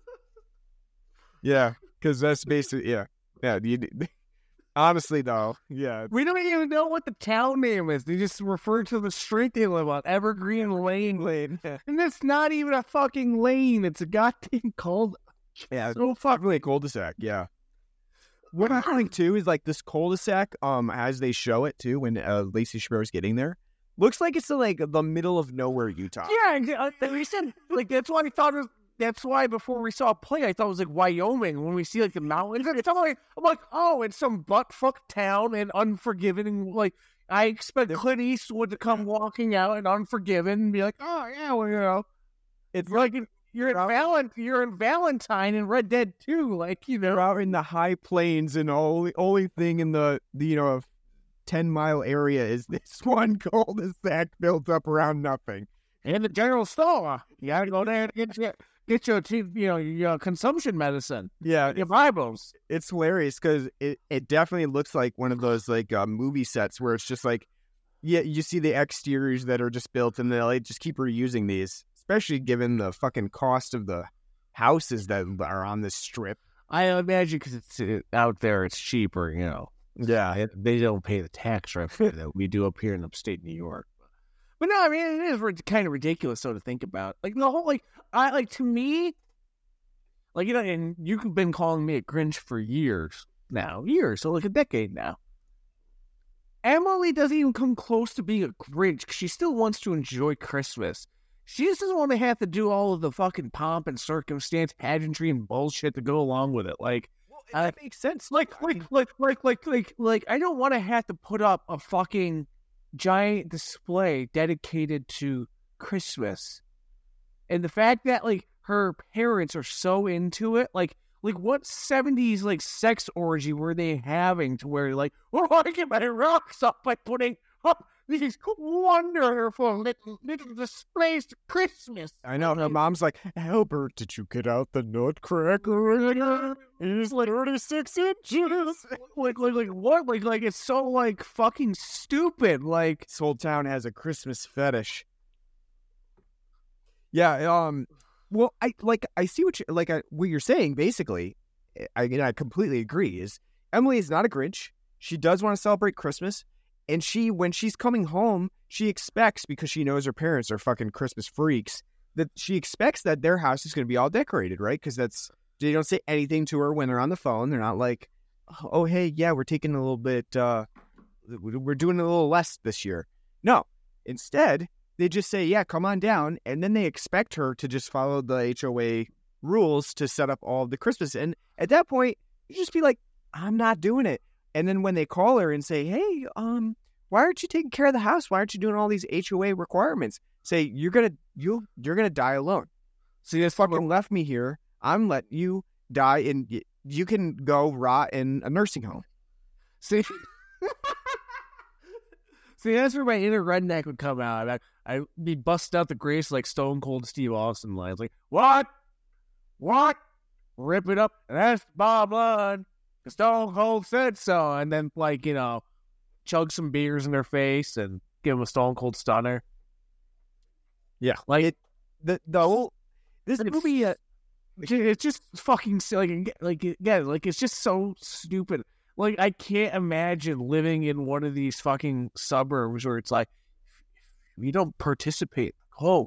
Yeah, because that's basically, yeah. Yeah, you, honestly, though, yeah. We don't even know what the town name is. They just refer to the street they live on, Evergreen Lane. Lane. Yeah. And it's not even a fucking lane. It's a goddamn cul Yeah, so fucking really a cul-de-sac, yeah. What I like too is like this cul-de-sac, um, as they show it too, when uh, Lacey Chabert's getting there, looks like it's like the middle of nowhere, Utah. Yeah, we said like that's why I thought it was. That's why before we saw a play, I thought it was like Wyoming. When we see like the mountains, it's like I'm like, oh, it's some buttfuck town and Unforgiven. And like I expect Clint Eastwood to come walking out in Unforgiven and be like, oh yeah, well you know, it's like. You're in Valentine. You're in Valentine and Red Dead two, like you know, they're out in the high plains, and only only thing in the, the you know ten mile area is this one cul-de-sac built up around nothing. And the general store, you gotta go there to get your get your you know your consumption medicine. Yeah, your Bibles. It's hilarious because it, it definitely looks like one of those like uh, movie sets where it's just like, yeah, you see the exteriors that are just built, and they'll like, just keep reusing these. Especially given the fucking cost of the houses that are on this strip. I imagine because it's uh, out there, it's cheaper, you know. Yeah. It, they don't pay the tax revenue that we do up here in upstate New York. But no, I mean, it is kind of ridiculous, so to think about. Like, the whole, like, I, like, to me, like, you know, and you've been calling me a Grinch for years now. Years, so like a decade now. Emily doesn't even come close to being a Grinch because she still wants to enjoy Christmas. She just doesn't want to have to do all of the fucking pomp and circumstance, pageantry, and bullshit to go along with it. Like, well, that uh, makes sense. Like, like, like, like, like, like, like, I don't want to have to put up a fucking giant display dedicated to Christmas. And the fact that, like, her parents are so into it, like, Like, what seventies, like, sex orgy were they having to where, like, oh, I get my rocks up by putting up these wonderful little, little displays to Christmas. I know. Her mom's like, Albert, did you get out the nutcracker? He's like thirty-six inches. Like, like, like, what? Like, like, it's so, like, fucking stupid. Like, This whole town has a Christmas fetish. Yeah, um, well, I, like, I see what you, like, I, what you're saying, basically. I, you know, I completely agree, is Emily is not a Grinch. She does want to celebrate Christmas. And she, when she's coming home, she expects, because she knows her parents are fucking Christmas freaks, that she expects that their house is going to be all decorated, right? Because that's, they don't say anything to her when they're on the phone. They're not like, oh, hey, yeah, we're taking a little bit, uh, we're doing a little less this year. No. Instead, they just say, yeah, come on down. And then they expect her to just follow the H O A rules to set up all of the Christmas. And at that point, you just be like, I'm not doing it. And then when they call her and say, hey, um, why aren't you taking care of the house? Why aren't you doing all these H O A requirements? Say, you're going to, you, you're going to die alone. So you just fucking left me here. I'm letting you die, and y- you can go rot in a nursing home. see, see, that's where my inner redneck would come out. I'd, I'd be busting out the grace like Stone Cold Steve Austin lines. Like, what? What? Rip it up. That's Bob Lund. Stone Cold said so. And then, like, you know, chug some beers in their face and give them a Stone Cold Stunner. Yeah. Like, It, the, the whole, this But it's- movie, uh, it's just fucking silly. Like, like, yeah, like, it's just so stupid. Like, I can't imagine living in one of these fucking suburbs where it's like, if you don't participate, oh,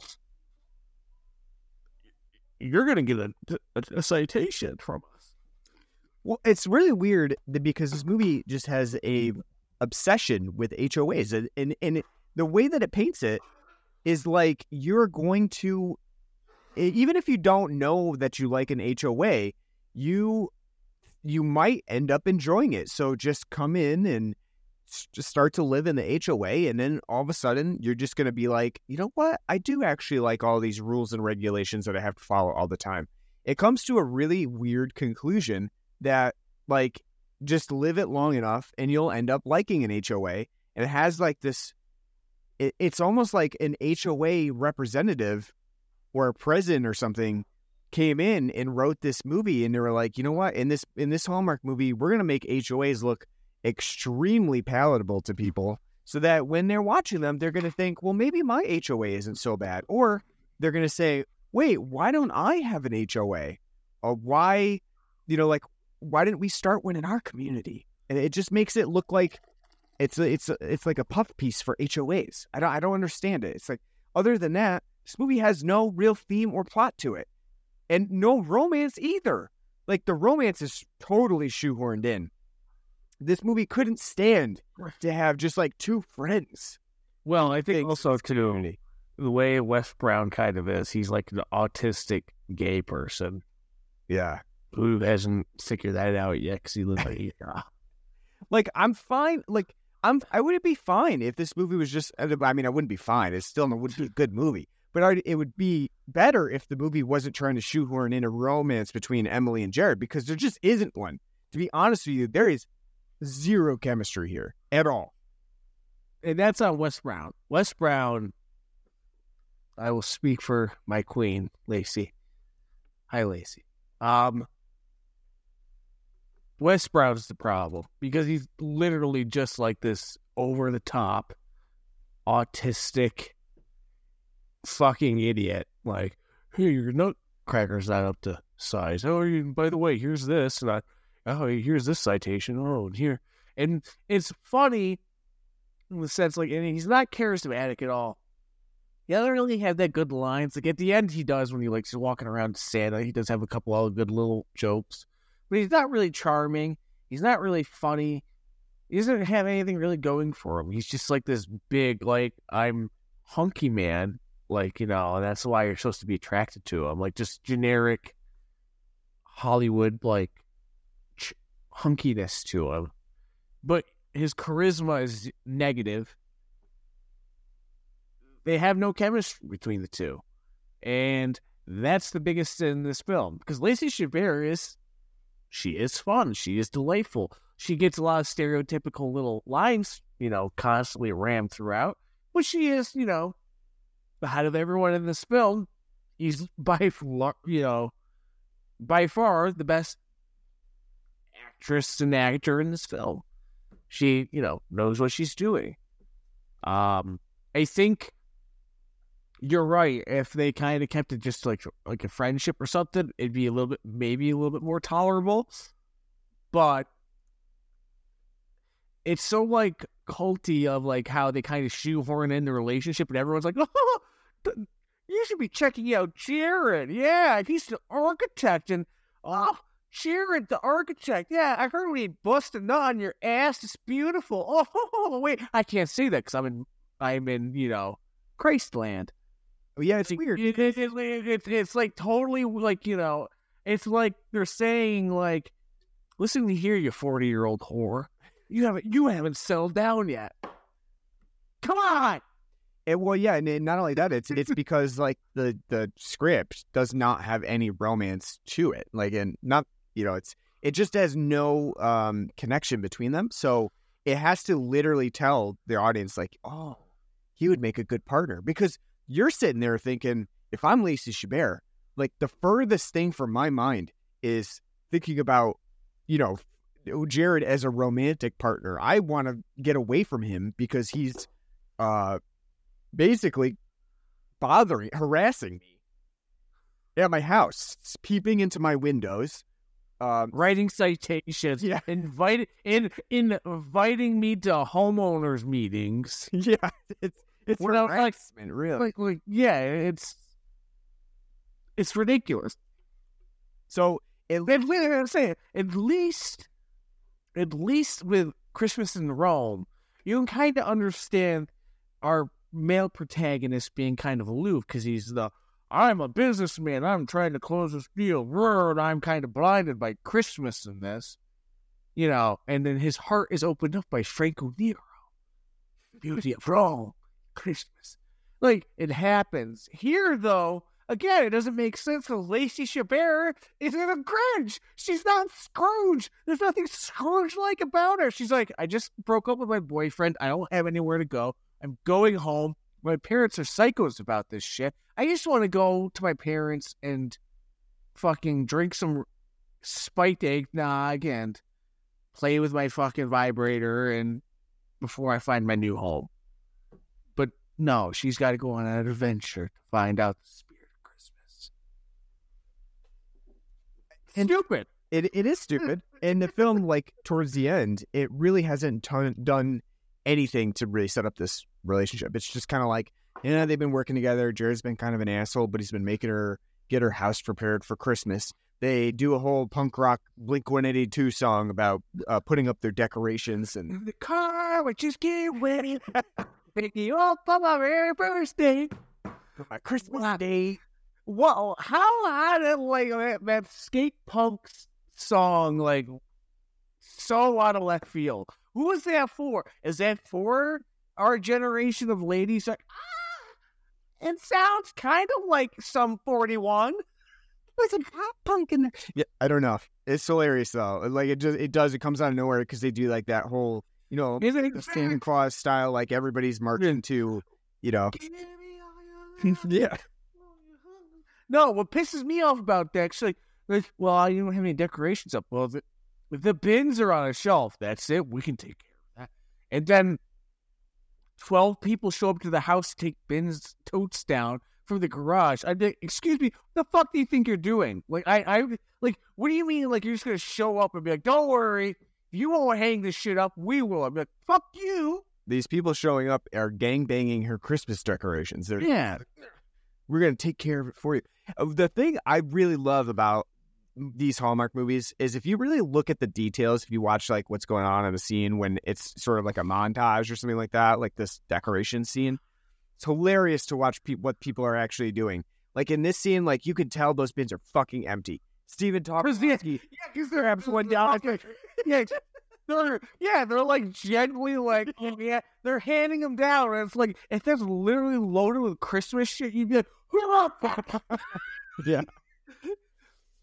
you're going to get a, a, a citation from us. well, it's really weird that because this movie just has a obsession with H O As, and and, and it, the way that it paints it is like you're going to, even if you don't know that you like an H O A, you you might end up enjoying it. So just come in and s- just start to live in the H O A, and then all of a sudden you're just going to be like, you know what? I do actually like all these rules and regulations that I have to follow all the time. It comes to a really weird conclusion that, like, just live it long enough and you'll end up liking an H O A. And it has like this, it, it's almost like an H O A representative or a president or something came in and wrote this movie, and they were like, you know what, in this in this Hallmark movie, we're going to make H O As look extremely palatable to people so that when they're watching them, they're going to think, well, maybe my H O A isn't so bad. Or they're going to say, wait, why don't I have an H O A? Or why, you know, like, why didn't we start one in our community? And it just makes it look like it's a, it's a, it's like a puff piece for H O As. I don't I don't understand it. It's like, other than that, this movie has no real theme or plot to it. And no romance either. Like, the romance is totally shoehorned in. This movie couldn't stand to have just like two friends. Well, I think Thanks. also too, the way Wes Brown kind of is, he's like an autistic gay person Yeah. who hasn't figured that out yet because he lives like, yeah. Like, I'm fine. Like, I'm, I wouldn't be fine if this movie was just, I mean, I wouldn't be fine. It's still, it wouldn't be a good movie. But I, it would be better if the movie wasn't trying to shoehorn in a romance between Emily and Jared, because there just isn't one. To be honest with you, there is zero chemistry here at all. And that's on Wes Brown. Wes Brown, I will speak for my queen, Lacey. Hi, Lacey. Um, Wes Brown's the problem because he's literally just like this over-the-top, autistic fucking idiot. Like, hey, your nutcracker's not up to size. Oh, you, by the way, here's this, and I, oh, here's this citation. Oh, and here, and it's funny in the sense, like, and he's not charismatic at all. He doesn't really have that good lines. Like, at the end, he does when he, like, he's walking around Santa. He does have a couple of good little jokes. But he's not really charming. He's not really funny. He doesn't have anything really going for him. He's just, like, this big, like, I'm hunky man. Like, you know, and that's why you're supposed to be attracted to him. Like, just generic Hollywood, like, ch- hunkiness to him. But his charisma is negative. They have no chemistry between the two. And that's the biggest in this film. Because Lacey Chabert is she is fun. She is delightful. She gets a lot of stereotypical little lines, you know, constantly rammed throughout. But she is, you know, out of everyone in this film, he's by far, you know, by far the best actress and actor in this film. She, you know, knows what she's doing. Um, I think you're right. If they kind of kept it just like like a friendship or something, it'd be a little bit, maybe a little bit more tolerable. But it's so like culty of like how they kind of shoehorn in the relationship, and everyone's like, "Oh, you should be checking out Jared. Yeah, he's the architect, and oh, Jared, the architect. Yeah, I heard when he busted a nut on your ass. It's beautiful. Oh, wait, I can't say that because I'm in, I'm in, you know, Christland. Oh, yeah, it's It- weird. it- it- it- it- it's it's like totally like, you know, it's like they're saying like, listen to here, you forty year old whore. You haven't you haven't settled down yet. Come on. It, well, yeah, and, and not only that, it's it's because like the the script does not have any romance to it. Like, and not, you know, it's it just has no um connection between them. So it has to literally tell the audience like, oh, he would make a good partner, because you're sitting there thinking, if I'm Lacey Chabert, like the furthest thing from my mind is thinking about, you know, Jared as a romantic partner. I want to get away from him because he's uh basically bothering, harassing me at my house, peeping into my windows, um, Writing citations, Yeah. invited in, in inviting me to homeowners meetings. yeah, it's it's Without, like- harassment, really. Like, like, yeah, it's it's ridiculous. So it, At least, I'm saying, at least, at least with Christmas in Rome, you can kind of understand our male protagonist being kind of aloof because he's the, I'm a businessman, I'm trying to close this deal, and I'm kind of blinded by Christmas in this, you know, and then his heart is opened up by Franco Nero. Beauty of Rome, Christmas. Like, it happens. Here, though, again, it doesn't make sense because Lacey Chabert is in a Grinch. She's not Scrooge. There's nothing Scrooge-like about her. She's like, I just broke up with my boyfriend. I don't have anywhere to go. I'm going home. My parents are psychos about this shit. I just want to go to my parents and fucking drink some spiked eggnog and play with my fucking vibrator and before I find my new home. But no, she's got to go on an adventure to find out the spirit of Christmas. And- Stupid. it it is stupid. And the film, like towards the end, it really hasn't ton, done anything to really set up this relationship. It's just kind of like, yeah, they've been working together. Jared's been kind of an asshole, but he's been making her get her house prepared for Christmas. They do a whole punk rock Blink one eighty-two song about uh, putting up their decorations, and The car, we just get ready. Pick you up on my very birthday. my Christmas Wow. day. Whoa, how how did like that, that skate punk s- song like so out of left field? Who was that for? Is that for our generation of ladies? Like, ah, it sounds kind of like some forty-one. There's some pop punk in there. Yeah, I don't know. It's hilarious though. Like it just it does. It comes out of nowhere because they do like that whole, you know, Is it the Santa Claus style. Like everybody's marching to, you know. Yeah. No, what pisses me off about that, it's like, like, well, you don't have any decorations up. Well, the, the bins are on a shelf. That's it. We can take care of that. And then twelve people show up to the house to take bins, totes down from the garage. I think, excuse me, what the fuck do you think you're doing? Like, I, I, like, what do you mean? Like, you're just gonna show up and be like, don't worry, if you won't hang this shit up, we will. I'm like, fuck you. These people showing up are gang banging her Christmas decorations. They're Yeah. we're going to take care of it for you. Uh, The thing I really love about these Hallmark movies is if you really look at the details, if you watch like what's going on in the scene when it's sort of like a montage or something like that, like this decoration scene, it's hilarious to watch pe- what people are actually doing. Like in this scene, like you can tell those bins are fucking empty. Stephen Tobolowsky, Yeah, because they're absolutely down. Yeah, they're yeah, they're like gently like oh, yeah, they're handing them down, and it's like if that's literally loaded with Christmas shit, you'd be like, yeah,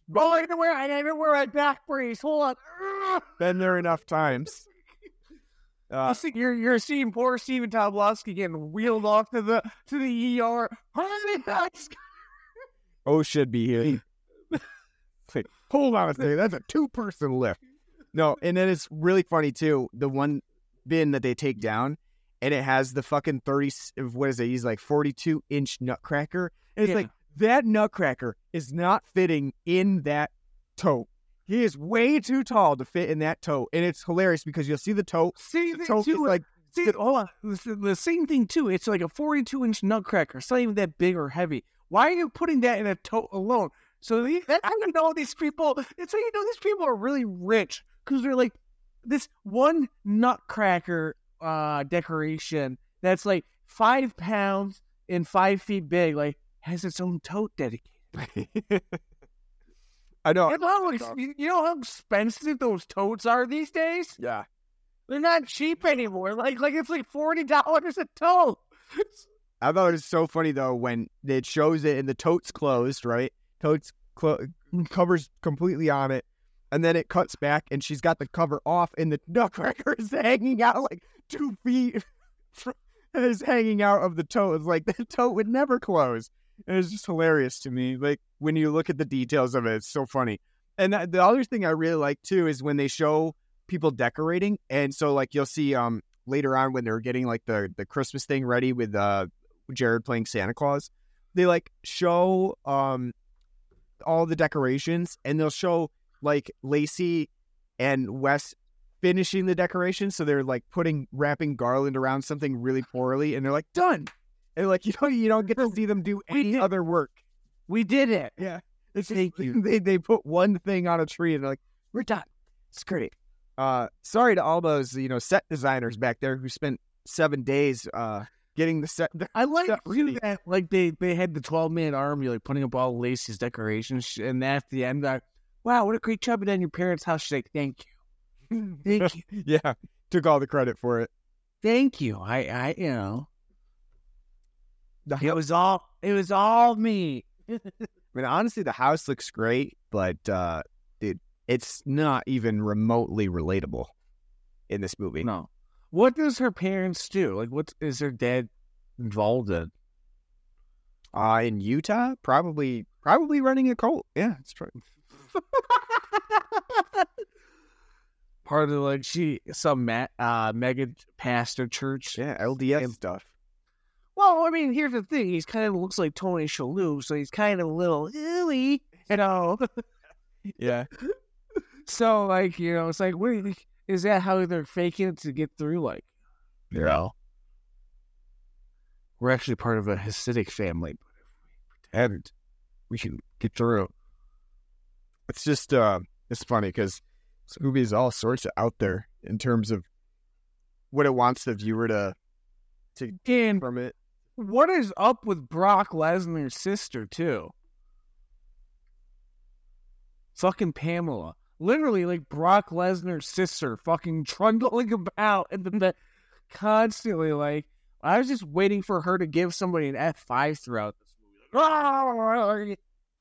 Oh, I didn't wear, I didn't wear my back brace. Hold on. Ugh. Been there enough times. Uh, you're you're seeing poor Stephen Tobolowsky getting wheeled off to the to the E R. Hurry, guys. oh, should be here. Wait, hold on a second. That's a two-person lift. No, and then it's really funny too. The one bin that they take down, and it has the fucking thirty. What is it? He's like forty-two inch nutcracker. And it's Yeah. like that nutcracker is not fitting in that tote. He is way too tall to fit in that tote, and it's hilarious because you'll see the tote. See, The the tote is two, like see, hold on. The, the same thing too. It's like a forty-two inch nutcracker. It's not even that big or heavy. Why are you putting that in a tote alone? So the, that, I don't know these people. It's like you know these people are really rich because they're like this one nutcracker uh, decoration that's like five pounds and five feet big. Like has its own tote dedicated. I know. You know, how, ex- you know how expensive those totes are these days? Yeah. They're not cheap anymore. Like, like it's like forty dollars a tote. I thought it was so funny though when it shows it and the tote's closed, right? Tote's clo- covers completely on it, and then it cuts back and she's got the cover off and the nutcracker is hanging out like two feet. From, is hanging out of the tote. It's like the tote would never close. And it's just hilarious to me. Like when you look at the details of it, it's so funny. And that, the other thing I really like too is when they show people decorating, and so like you'll see um later on when they're getting like the the Christmas thing ready with uh Jared playing Santa Claus, they like show um all the decorations, and they'll show like Lacey and Wes finishing the decorations. So they're like putting wrapping garland around something really poorly, and they're like done. And like you know you don't get to see them do any other work. We did it. Yeah, it's Thank just, you. They they put one thing on a tree and they're like, we're done. It's great. Uh, sorry to all those you know set designers back there who spent seven days uh getting the set. I like set too ready. that like they, they had the twelve man army like putting up all Lacey's decorations, and at the end like, wow, what a great job you done in your parents' house. She's like, thank you, thank you, Yeah, took all the credit for it. thank you. I I you know The it was all it was all me. I mean, honestly, the house looks great, but uh, it it's not even remotely relatable in this movie. No, what does her parents do? Like, what is her dad involved in? Uh, in Utah, probably probably running a cult. Yeah, it's true. Part of like she some ma- uh mega pastor church. Yeah, L D S And- stuff. Well, I mean, here's the thing. He's kind of looks like Tony Shalhoub, so he's kind of a little ooey, you know. Yeah. So, like, you know, it's like, wait, is that how they're faking it to get through? Like, you know, we're actually part of a Hasidic family, but if we pretend, we can get through. It's just, uh, it's funny because this movie is all sorts of out there in terms of what it wants the viewer to to get And from it. what is up with Brock Lesnar's sister, too? Fucking Pamela. Literally, like, Brock Lesnar's sister fucking trundling about in the bed constantly. Like, I was just waiting for her to give somebody an F five throughout this movie. Like,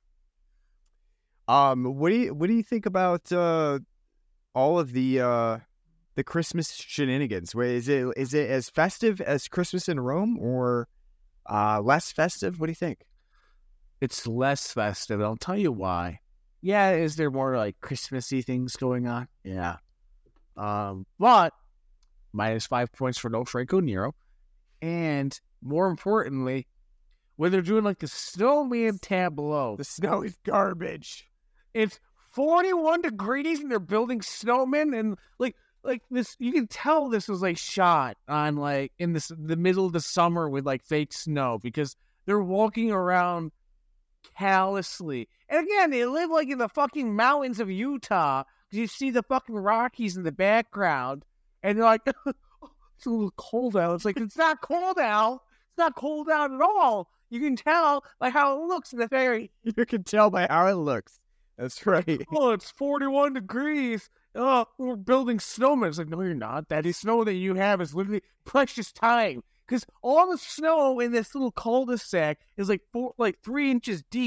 Um, what do you what do you think about uh all of the uh the Christmas shenanigans? Wait, is it is it as festive as Christmas in Rome or uh less festive? What do you think? it's less festive. I'll tell you why. Yeah, is there more like Christmassy things going on? Yeah. Um, but minus five points for no Franco Nero. And more importantly, when they're doing like the snowman tableau, The snow is garbage. it's forty-one degrees and they're building snowmen, and like like this you can tell this was like shot on like in this the middle of the summer with like fake snow because they're walking around callously. And again, they live like in the fucking mountains of Utah because you see the fucking Rockies in the background, and they're like, oh, it's a little cold out. It's like, it's not cold out. It's not cold out at all. You can tell like how it looks in the very, You can tell by how it looks. That's right. oh, it's forty-one degrees. Oh, we're building snowmen. It's like, no, you're not. That is snow that you have is literally precious time. Because all the snow in this little cul-de-sac is like four, like three inches deep.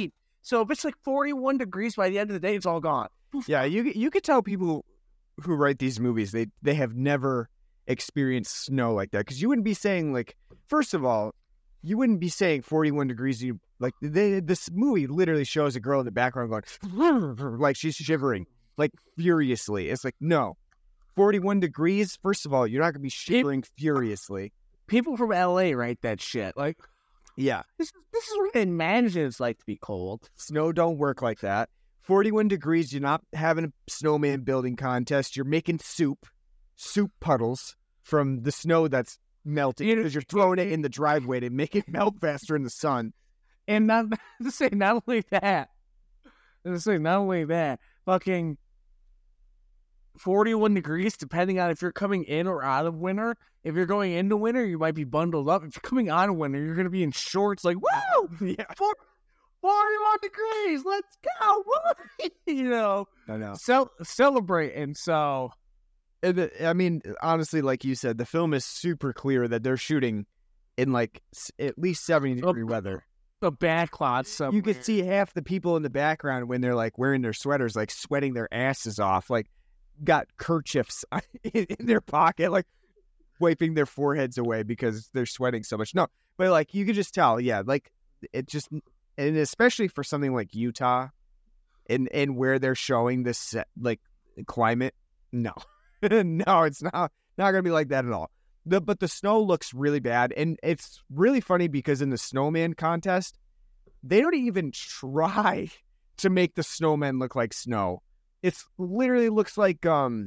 So if it's like forty-one degrees by the end of the day, it's all gone. Yeah, you you could tell people who write these movies, they they have never experienced snow like that. Because you wouldn't be saying, like, first of all, you wouldn't be saying forty-one degrees. You like they, this movie literally shows a girl in the background going like she's shivering like furiously. It's like, no, forty-one degrees. First of all, you're not gonna be shivering furiously. People from L A write that shit. Like, yeah, this is this is what I imagine it's like to be cold. Snow don't work like that. forty-one degrees, you're not having a snowman building contest. You're making soup, soup puddles from the snow that's melting because you're throwing it in the driveway to make it melt faster in the sun. And not to say not only that, to say not only that, fucking forty-one degrees, depending on if you're coming in or out of winter. If you're going into winter, you might be bundled up. If you're coming out of winter, you're going to be in shorts like, woo! Yeah. For, forty-one degrees, let's go! Woo! You know, I know. Cel- celebrate. And so... And the, I mean, honestly, like you said, the film is super clear that they're shooting in like s- at least seventy degree Oh, weather. The backlot somewhere. You could see half the people in the background when they're like wearing their sweaters, like sweating their asses off, like got kerchiefs in, in their pocket, like wiping their foreheads away because they're sweating so much. No, but like you could just tell, yeah, like it just, and especially for something like Utah, and and where they're showing this like climate, no, no, it's not not gonna be like that at all. The, but the snow looks really bad, and it's really funny because in the snowman contest, they don't even try to make the snowmen look like snow. It's literally looks like um,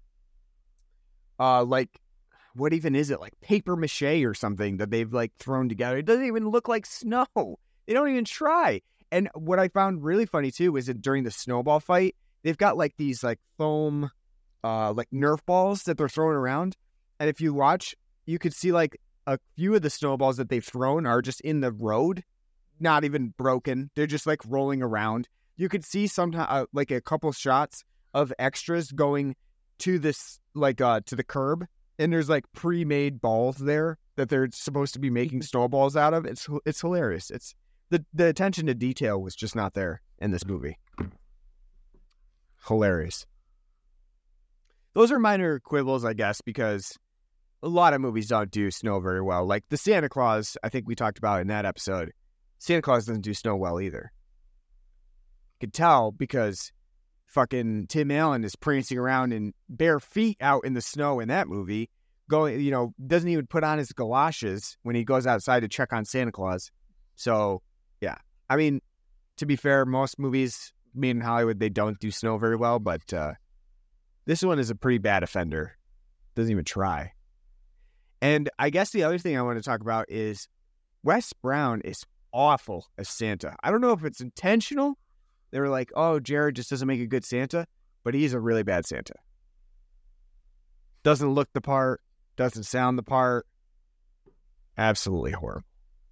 uh, like what even is it? Like paper mache or something that they've like thrown together. It doesn't even look like snow. They don't even try. And what I found really funny too is that during the snowball fight, they've got like these like foam, uh, like Nerf balls that they're throwing around. And if you watch, you could see like a few of the snowballs that they've thrown are just in the road, not even broken. They're just like rolling around. You could see sometimes uh, like a couple shots of extras going to this, like uh, to the curb. And there's like pre-made balls there that they're supposed to be making snowballs out of. It's it's hilarious. It's the, the attention to detail was just not there in this movie. Hilarious. Those are minor quibbles, I guess, because a lot of movies don't do snow very well. Like the Santa Claus, I think we talked about in that episode. Santa Claus doesn't do snow well either. You could tell because fucking Tim Allen is prancing around in bare feet out in the snow in that movie. Going, you know, doesn't even put on his galoshes when he goes outside to check on Santa Claus. So, yeah. I mean, to be fair, most movies made in Hollywood, they don't do snow very well, but uh, this one is a pretty bad offender. Doesn't even try. And I guess the other thing I want to talk about is Wes Brown is awful as Santa. I don't know if it's intentional. They were like, oh, Jared just doesn't make a good Santa, but he's a really bad Santa. Doesn't look the part, doesn't sound the part. Absolutely horrible.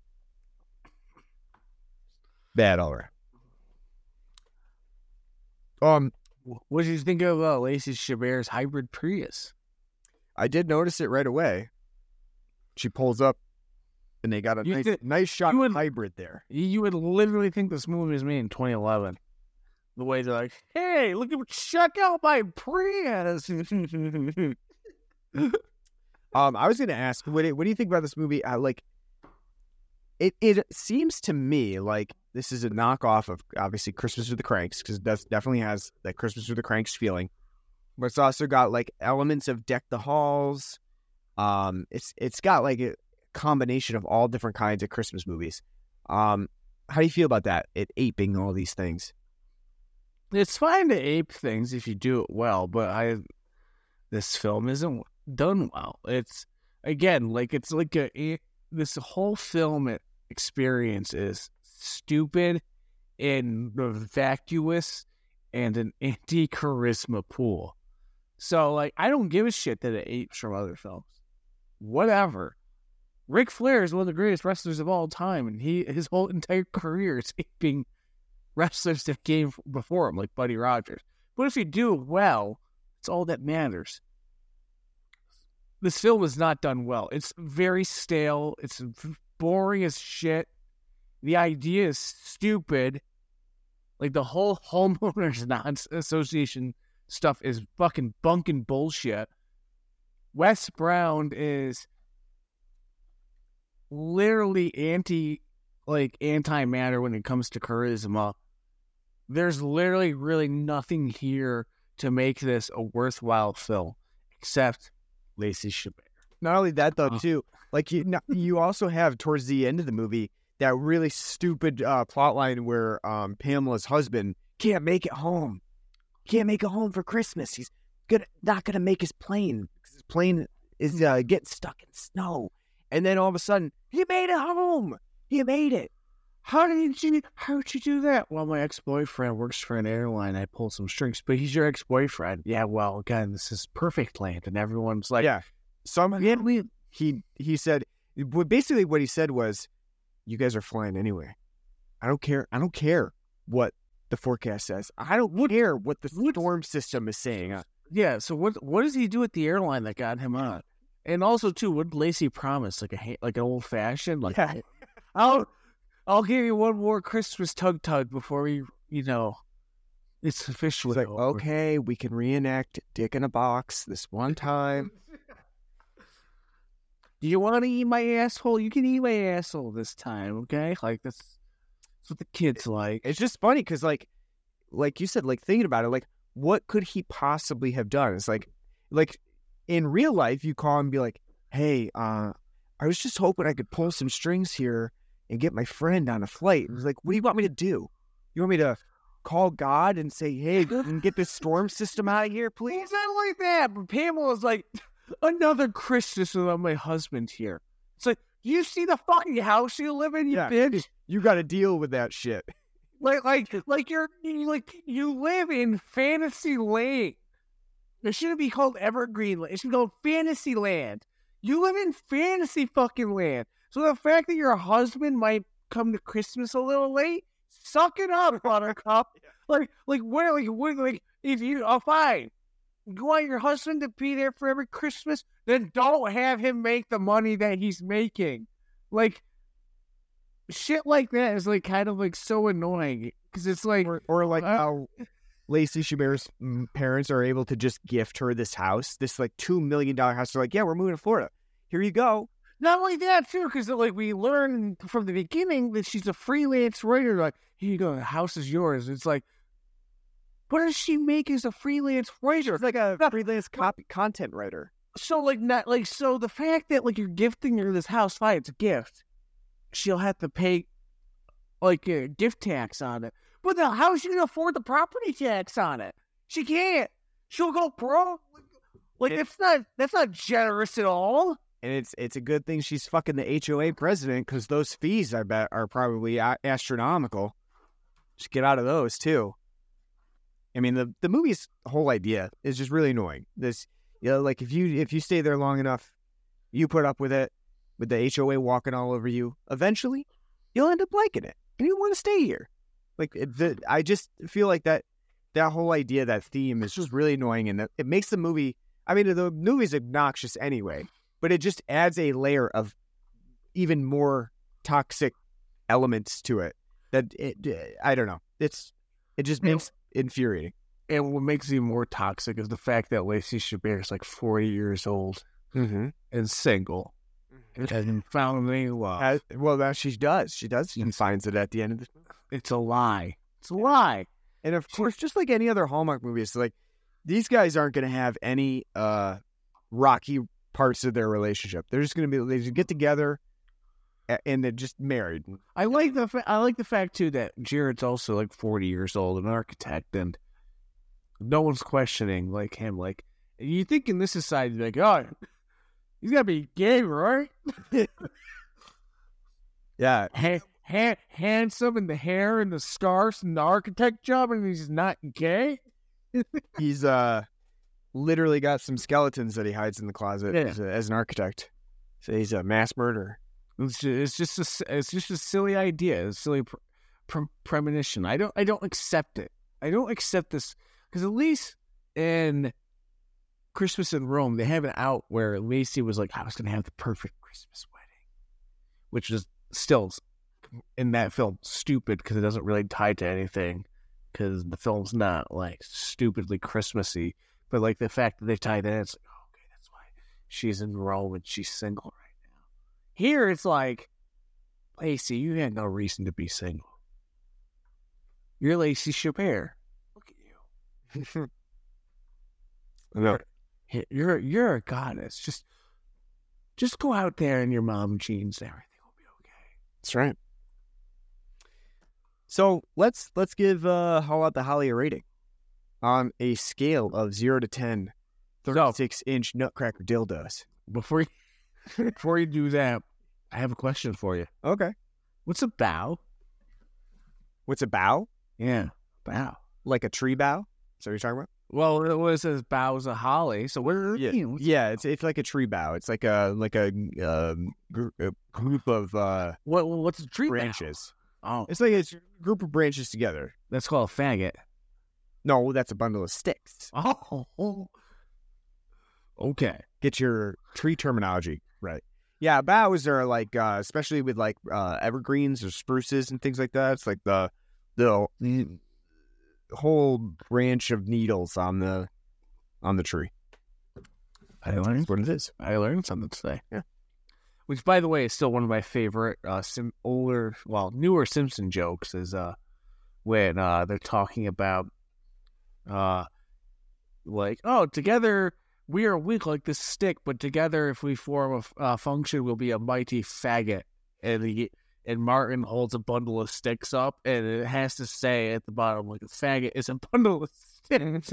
Bad all around. Um, What did you think of uh, Lacey Chabert's hybrid Prius? I did notice it right away. She pulls up, and they got a You nice, did- nice shot you of would- hybrid there. You you would literally think this movie was made in twenty eleven. The way they're like, hey, look at check out my Prius. Um, I was going to ask, what do, what do you think about this movie? Uh, like, it it seems to me like this is a knockoff of obviously Christmas with the Cranks, because that definitely has that Christmas with the Cranks feeling, but it's also got like elements of Deck the Halls. Um, it's it's got like a combination of all different kinds of Christmas movies. Um, how do you feel about that? It aping all these things. It's fine to ape things if you do it well, but I this film isn't done well. It's again like it's like a it, this whole film experience is stupid and vacuous and an anti-charisma pool. So like I don't give a shit that it apes from other films. Whatever. Ric Flair is one of the greatest wrestlers of all time, and he his whole entire career is aping wrestlers that came before him, like Buddy Rogers. But if you do it well, it's all that matters. This film is not done well. It's very stale. It's boring as shit. The idea is stupid. Like the whole homeowners non association stuff is fucking bunking bullshit. Wes Brown is literally anti, like anti-matter when it comes to charisma. There's literally really nothing here to make this a worthwhile film, except Lacey Chabert. Not only that, though, Uh. too, like you, you also have towards the end of the movie that really stupid uh, plot line where um, Pamela's husband can't make it home, can't make it home for Christmas. He's gonna not gonna make his plane. His plane is uh, getting stuck in snow, and then all of a sudden he made it home. He made it. How did you? How did you do that? Well, my ex-boyfriend works for an airline. I pulled some strings, but he's your ex-boyfriend. Yeah. Well, again, this is perfect land, and everyone's like, Yeah. Somehow yeah, we. he he said, well, basically what he said was, "You guys are flying anyway. I don't care. I don't care what the forecast says. I don't care what the what- storm system is saying." Uh, Yeah. So what? What does he do at the airline that got him on? And also, too, what did Lacey promise? Like a ha- like an old fashioned. Like, Yeah. I'll I'll give you one more Christmas tug tug before we, you know, it's officially He's like, over. okay, we can reenact Dick in a Box this one time. Do you want to eat my asshole? You can eat my asshole this time, okay? Like that's, that's what the kids like. It's just funny because, like, like you said, like thinking about it, like, what could he possibly have done? It's like, like in real life, you call him and be like, "Hey, uh, I was just hoping I could pull some strings here and get my friend on a flight." It was like, "What do you want me to do? You want me to call God and say, hey, can get this storm system out of here, please?" It's not like that. But Pamela's like, another Christmas without my husband here. It's like, you see the fucking house you live in, you Yeah. bitch? You got to deal with that shit. Like, like, like you're, you, like, you live in Fantasy Land. It shouldn't be called Evergreen Land. It should be called Fantasy Land. You live in fantasy fucking land. So the fact that your husband might come to Christmas a little late, suck it up, Buttercup. Like, like, what, like, what, like, if you, oh, fine. You want your husband to be there for every Christmas, then don't have him make the money that he's making. Like, shit like that is, like, kind of, like, so annoying. Because it's like, Or, or like uh, how Lacey Chabert's mm, parents are able to just gift her this house, this like two million dollars house. They're like, "Yeah, we're moving to Florida. Here you go." not only that, too, because, like, we learn from the beginning that she's a freelance writer. Like, here you go, the house is yours. It's like, what does she make as a freelance writer? She's like a No, freelance copy content writer. So, like, not, like, so the fact that, like, you're gifting her this house, fine, it's a gift. She'll have to pay, like, a gift tax on it. But now, how is she going to afford the property tax on it? She can't. She'll go broke. Like, It- that's not, that's not generous at all. And it's it's a good thing she's fucking the H O A president, because those fees, I bet, are probably a- astronomical. Just get out of those too. I mean, the the movie's whole idea is just really annoying. This, you know, like if you if you stay there long enough, you put up with it, with the H O A walking all over you. Eventually, you'll end up liking it, and you want to stay here. Like it, the, I just feel like that that whole idea, that theme, is just really annoying, and it, it makes the movie. I mean, the movie's obnoxious anyway, but it just adds a layer of even more toxic elements to it. That it, I don't know. It's it just makes it infuriating. And what makes it even more toxic is the fact that Lacey Chabert is like forty years old Mm-hmm. and single and hasn't found any love. well, now she does. She does. She finds it at the end of this movie. It's a lie. It's a lie. And of course, just like any other Hallmark movie, it's like these guys aren't going to have any uh, rocky parts of their relationship. They're just going to be they just get together a- and they're just married. I like the fa- I like the fact too that Jared's also like forty years old, an architect, and no one's questioning like him. Like you think in this society, like, oh, he's gotta be gay, right? Yeah, Ha- ha- handsome and the hair and the scars and the architect job, and he's not gay. he's uh literally got some skeletons that he hides in the closet Yeah. as, a, as an architect. So he's a mass murderer. It's just, it's just a s- it's just a silly idea, a silly pre- pre- premonition. I don't I don't accept it. I don't accept this because at least in Christmas in Rome, they have it out where Lacey was like, I was gonna have the perfect Christmas wedding, which is still in that film stupid because it doesn't really tie to anything. because the film's not like stupidly Christmassy, but like the fact that they tied that in, it's like, oh, okay, that's why she's in Rome and she's single right now. Here it's like, Lacey, you had no reason to be single. You're Lacey Chabert. Look at you. No. You're you're a goddess. Just just go out there in your mom jeans and everything will be okay. That's right. So let's let's give uh How About the Holly a rating on a scale of zero to ten. thirty-six inch nutcracker dildos. Before you, before you do that, I have a question for you. Okay. What's a bow? What's a bough? Yeah, bow. Like a tree bough? Is that what you're talking about? Well, it was says boughs of holly. So what are Yeah, you know, what's yeah. a It's it's like a tree bough. It's like a like a, um, gr- a group of uh, what? What's a tree bough? branches. Oh, It's like a group of branches together. that's called a faggot. No, that's a bundle of sticks. Oh, okay. Get your tree terminology right. Yeah, boughs are like, uh, especially with like uh, evergreens or spruces and things like that. It's like the the whole branch of needles on the on the tree. I learned That's what it is. I learned something today. Yeah. Which, by the way, is still one of my favorite uh, sim- older, well, newer Simpson jokes. Is uh when uh they're talking about uh like, oh, together we are weak like this stick, but together if we form a f- uh, function, we'll be a mighty faggot. And he and Martin holds a bundle of sticks up, and it has to say at the bottom like a faggot is a bundle of sticks.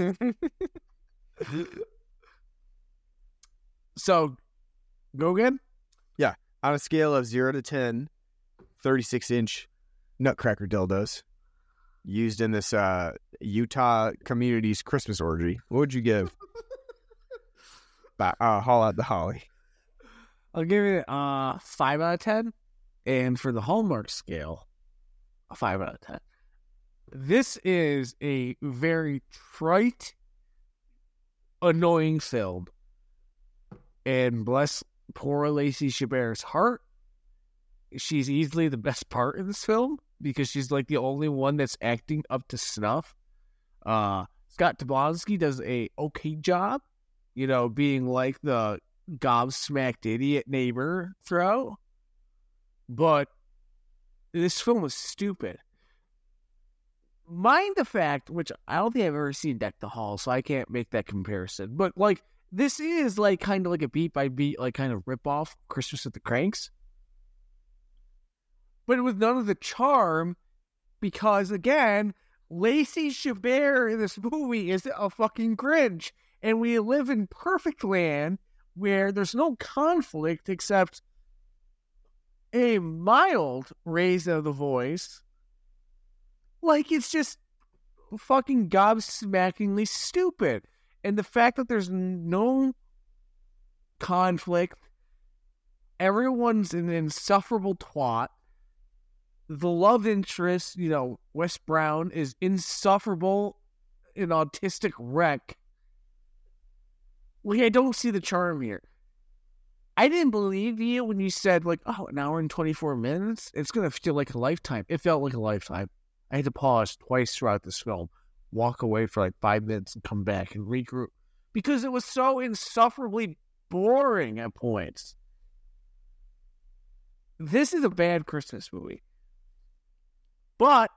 So, go again. On a scale of zero to ten, thirty-six inch nutcracker dildos used in this uh, Utah community's Christmas orgy, what would you give Ba- uh, Haul Out the Holly? I'll give it uh five out of ten, and for the Hallmark scale, a five out of ten. This is a very trite, annoying film, and bless poor Lacey Chabert's heart. She's easily the best part in this film because she's like the only one that's acting up to snuff. Uh, Scott Tobolowsky does a okay job, you know, being like the gobsmacked idiot neighbor throw. But this film is stupid. Mind the fact, which I don't think I've ever seen Deck the Hall, so I can't make that comparison. But like, this is like kind of like a beat by beat, like kind of rip off Christmas with the Cranks. But with none of the charm, because again, Lacey Chabert in this movie is a fucking Grinch. And we live in perfect land where there's no conflict except a mild raise of the voice. Like, it's just fucking gobsmackingly stupid. And the fact that there's no conflict, everyone's an insufferable twat. The love interest, you know, Wes Brown, is insufferable, an autistic wreck. Like, I don't see the charm here. I didn't believe you when you said, like, oh, an hour and twenty-four minutes? It's going to feel like a lifetime. It felt like a lifetime. I had to pause twice throughout this film, walk away for like five minutes and come back and regroup. Because it was so insufferably boring at points. This is a bad Christmas movie. But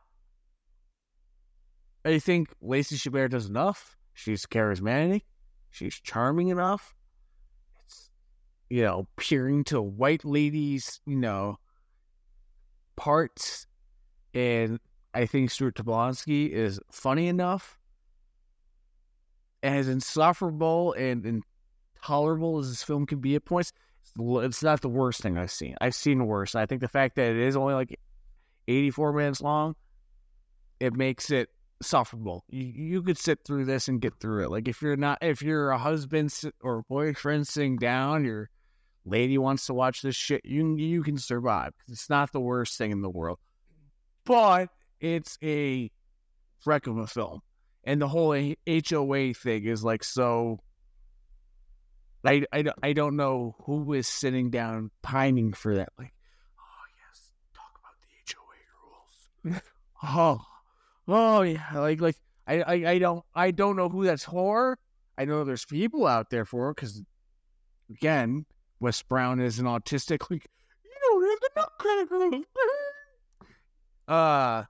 I think Lacey Chabert does enough. She's charismatic. She's charming enough. It's, you know, peering to white ladies, you know, parts. And I think Stuart Tobolowsky is funny enough. And as insufferable and intolerable as this film can be at points, it's not the worst thing I've seen. I've seen worse. I think the fact that it is only like eighty-four minutes long, it makes it sufferable. You, you could sit through this and get through it. Like if you're not, if you're a husband or boyfriend sitting down, your lady wants to watch this shit, you you can survive. It's not the worst thing in the world, but it's a wreck of a film, and the whole H O A thing is like so. I, I, I don't know who is sitting down pining for that. Like, oh yes, talk about the H O A rules. oh, Oh yeah, like like I, I I don't I don't know who that's for. I know there's people out there for because again, Wes Brown is an autistic. Like you don't have the nutcracker. Uh,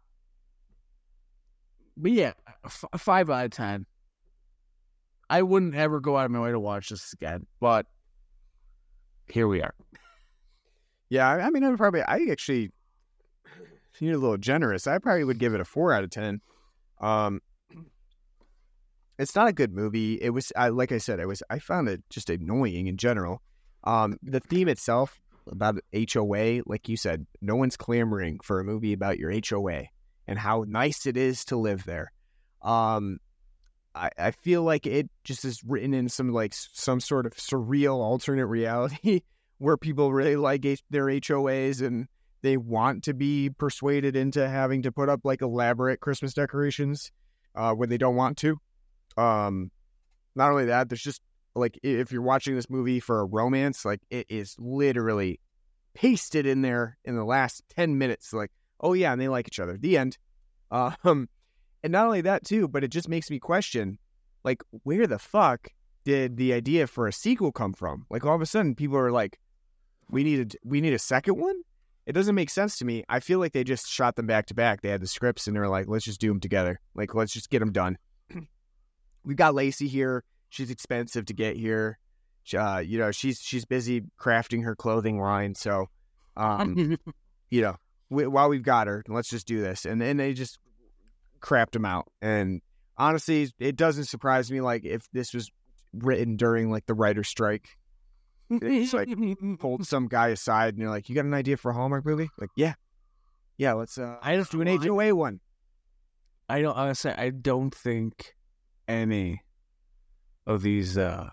but yeah, f- five out of ten. I wouldn't ever go out of my way to watch this again, but here we are. Yeah, I I mean, I would probably, I actually, you're a little generous. I probably would give it a four out of ten. Um, it's not a good movie. It was, I like I said, I was, I found it just annoying in general. Um, the theme itself about H O A, like you said, no one's clamoring for a movie about your H O A and how nice it is to live there. Um, I, I feel like it just is written in some like some sort of surreal alternate reality where people really like H- their H O As and they want to be persuaded into having to put up like elaborate Christmas decorations uh, when they don't want to. Um, not only that, there's just like if you're watching this movie for a romance, like it is literally pasted in there in the last ten minutes. Like, oh yeah, and they like each other. The end. Um, and not only that too, but it just makes me question, like, where the fuck did the idea for a sequel come from? Like all of a sudden, people are like, we need a, we need a second one. It doesn't make sense to me. I feel like they just shot them back to back. They had the scripts and they were like, let's just do them together. Like, let's just get them done. We've got Lacey here. She's expensive to get here. Uh, you know, she's she's busy crafting her clothing line. So, um, you know, we, while we've got her, let's just do this. And then they just crapped them out. And honestly, it doesn't surprise me. Like if this was written during like the writer's strike, it's like pulled some guy aside and you're like, you got an idea for a Hallmark movie? Like, yeah, yeah, let's uh, I let's do an H O A one. I don't honestly. I don't think any of these uh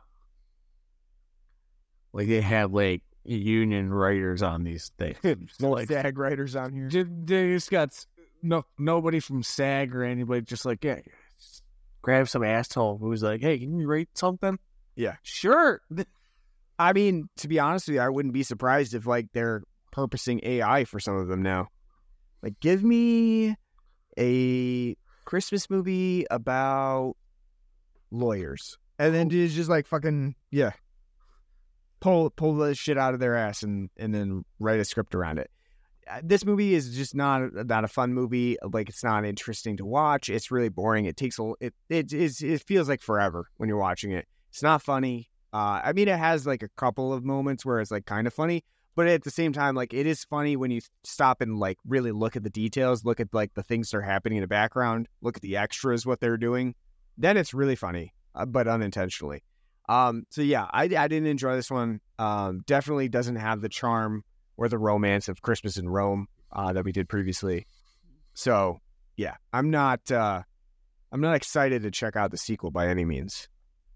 like they have like union writers on these things. No Like, SAG writers on here. Ju- They just got s- no nobody from SAG or anybody. Just like yeah, just grab some asshole who's like, hey, can you rate something? Yeah. Sure. I mean, to be honest with you, I wouldn't be surprised if like they're purposing A I for some of them now. Like, give me a Christmas movie about lawyers, and then it's just like fucking yeah, pull pull the shit out of their ass and and then write a script around it. Uh, This movie is just not not a fun movie. Like, it's not interesting to watch. It's really boring. It takes a it it is it feels like forever when you're watching it. It's not funny. Uh, I mean, it has like a couple of moments where it's like kind of funny, but at the same time, like it is funny when you stop and like really look at the details, look at like the things that are happening in the background, look at the extras, what they're doing. Then it's really funny, uh, but unintentionally. Um, so yeah, I, I didn't enjoy this one. Um, definitely doesn't have the charm or the romance of Christmas in Rome uh, that we did previously. So yeah, I'm not uh, I'm not excited to check out the sequel by any means.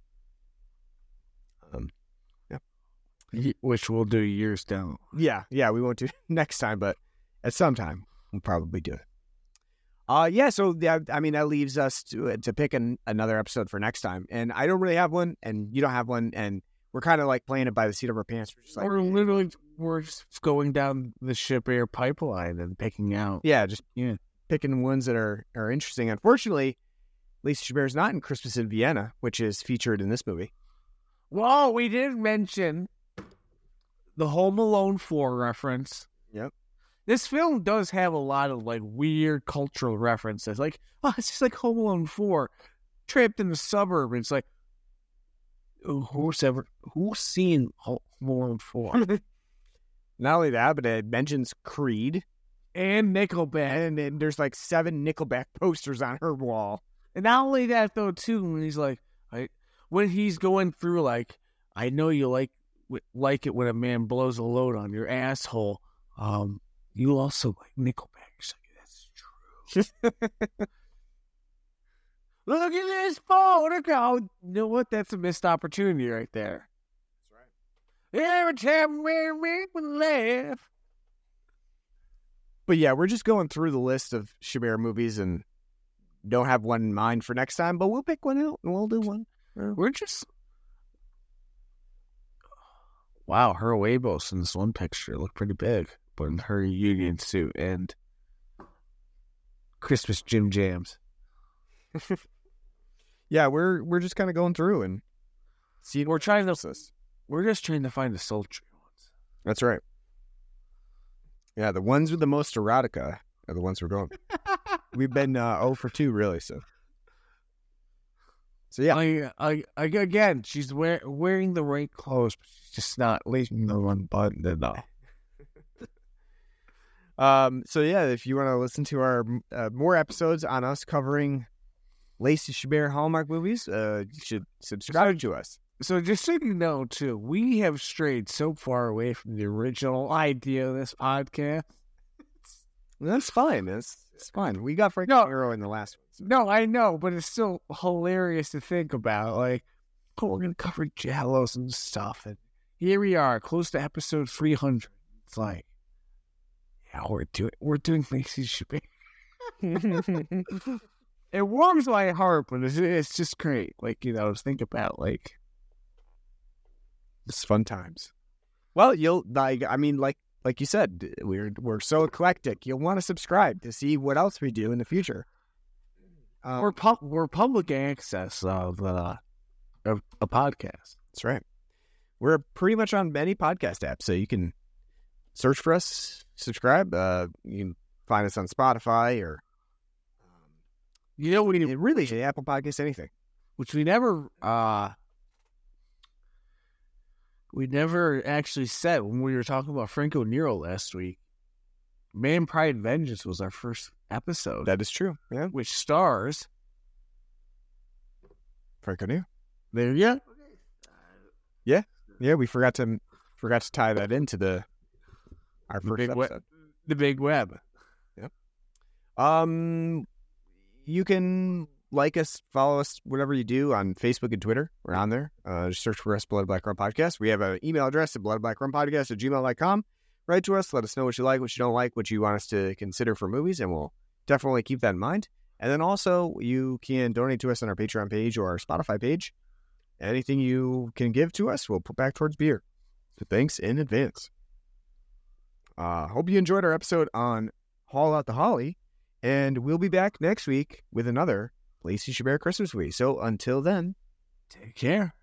Um, Y- Which we'll do years down. yeah, yeah, we won't do it next time, but at some time we'll probably do it. Uh, yeah, so that, I mean, that leaves us to to pick an, another episode for next time. And I don't really have one, and you don't have one, and we're kind of like playing it by the seat of our pants. We're just like, We're literally we're just going down the ship air pipeline and picking out. yeah, just Yeah. picking ones that are, are interesting. Unfortunately, Lacey Chabert is not in Christmas in Vienna, which is featured in this movie. Well, we did mention the Home Alone four reference. Yep. This film does have a lot of like weird cultural references. Like, oh, it's just like Home Alone four, trapped in the suburb. It's like, who's ever who's seen Home Alone four Not only that, but it mentions Creed, and Nickelback? and, and there's like seven Nickelback posters on her wall. And not only that though, too, when he's like, I when he's going through like, I know you like like it when a man blows a load on your asshole. Um, you also like Nickelback. It's like, that's true. Look at this photograph. You know what? That's a missed opportunity right there. That's right. Every time we make me laugh. But yeah, we're just going through the list of Chabert movies and don't have one in mind for next time, but we'll pick one out and we'll do one. We're just. Wow, her huevos in this one picture look pretty big, but in her union suit. And Christmas Jim Jams. Yeah, we're we're just kind of going through and seeing. We're trying to. this. We're just trying to find the sultry ones. That's right. Yeah, the ones with the most erotica are the ones we're going. We've been uh, zero for two, really. So, so yeah. I, I, I, again, she's wear, wearing the right clothes, but she's just not lacing the one button enough. Um. So yeah, if you want to listen to our uh, more episodes on us covering Lacey Chabert Hallmark movies, uh, you should subscribe to us. So just so you know, too, we have strayed so far away from the original idea of this podcast. That's fine. That's it's fine. We got Frank No. Hero in the last one. So. No, I know, but it's still hilarious to think about. Like, oh, we're going to cover Jellos and stuff. And here we are, close to episode three hundred. It's like, yeah, we're doing, we're doing Lacey Chabert. It warms my heart, but it's, it's just great. Like, you know, to think about, like, It's fun times. Well, you'll like. I mean, like like you said, we're we're so eclectic. You'll want to subscribe to see what else we do in the future. Um, we're pub- we're public access of uh, of a podcast. That's right. We're pretty much on many podcast apps, so you can search for us, subscribe. Uh, you can find us on Spotify or You know, we really Apple Podcasts, anything. which we never uh we never actually said when we were talking about Franco Nero last week. Man, Pride, and Vengeance was our first episode, That is true. Yeah, which stars. Franco Nero. There you go. Yeah, we forgot to forgot to tie that into the our The first big we- episode. The big web. Um, you can like us, follow us, whatever you do on Facebook and Twitter. We're on there. Uh, just search for us, Blood Black Rum Podcast. We have an email address at bloodblackrumpodcast at gmail dot com. Write to us. Let us know what you like, what you don't like, what you want us to consider for movies, and we'll definitely keep that in mind. And then also, you can donate to us on our Patreon page or our Spotify page. Anything you can give to us, we'll put back towards beer. So thanks in advance. Uh, hope you enjoyed our episode on Haul Out the Holly. And we'll be back next week with another Lacey Chabert Christmas movie. So until then, Take care.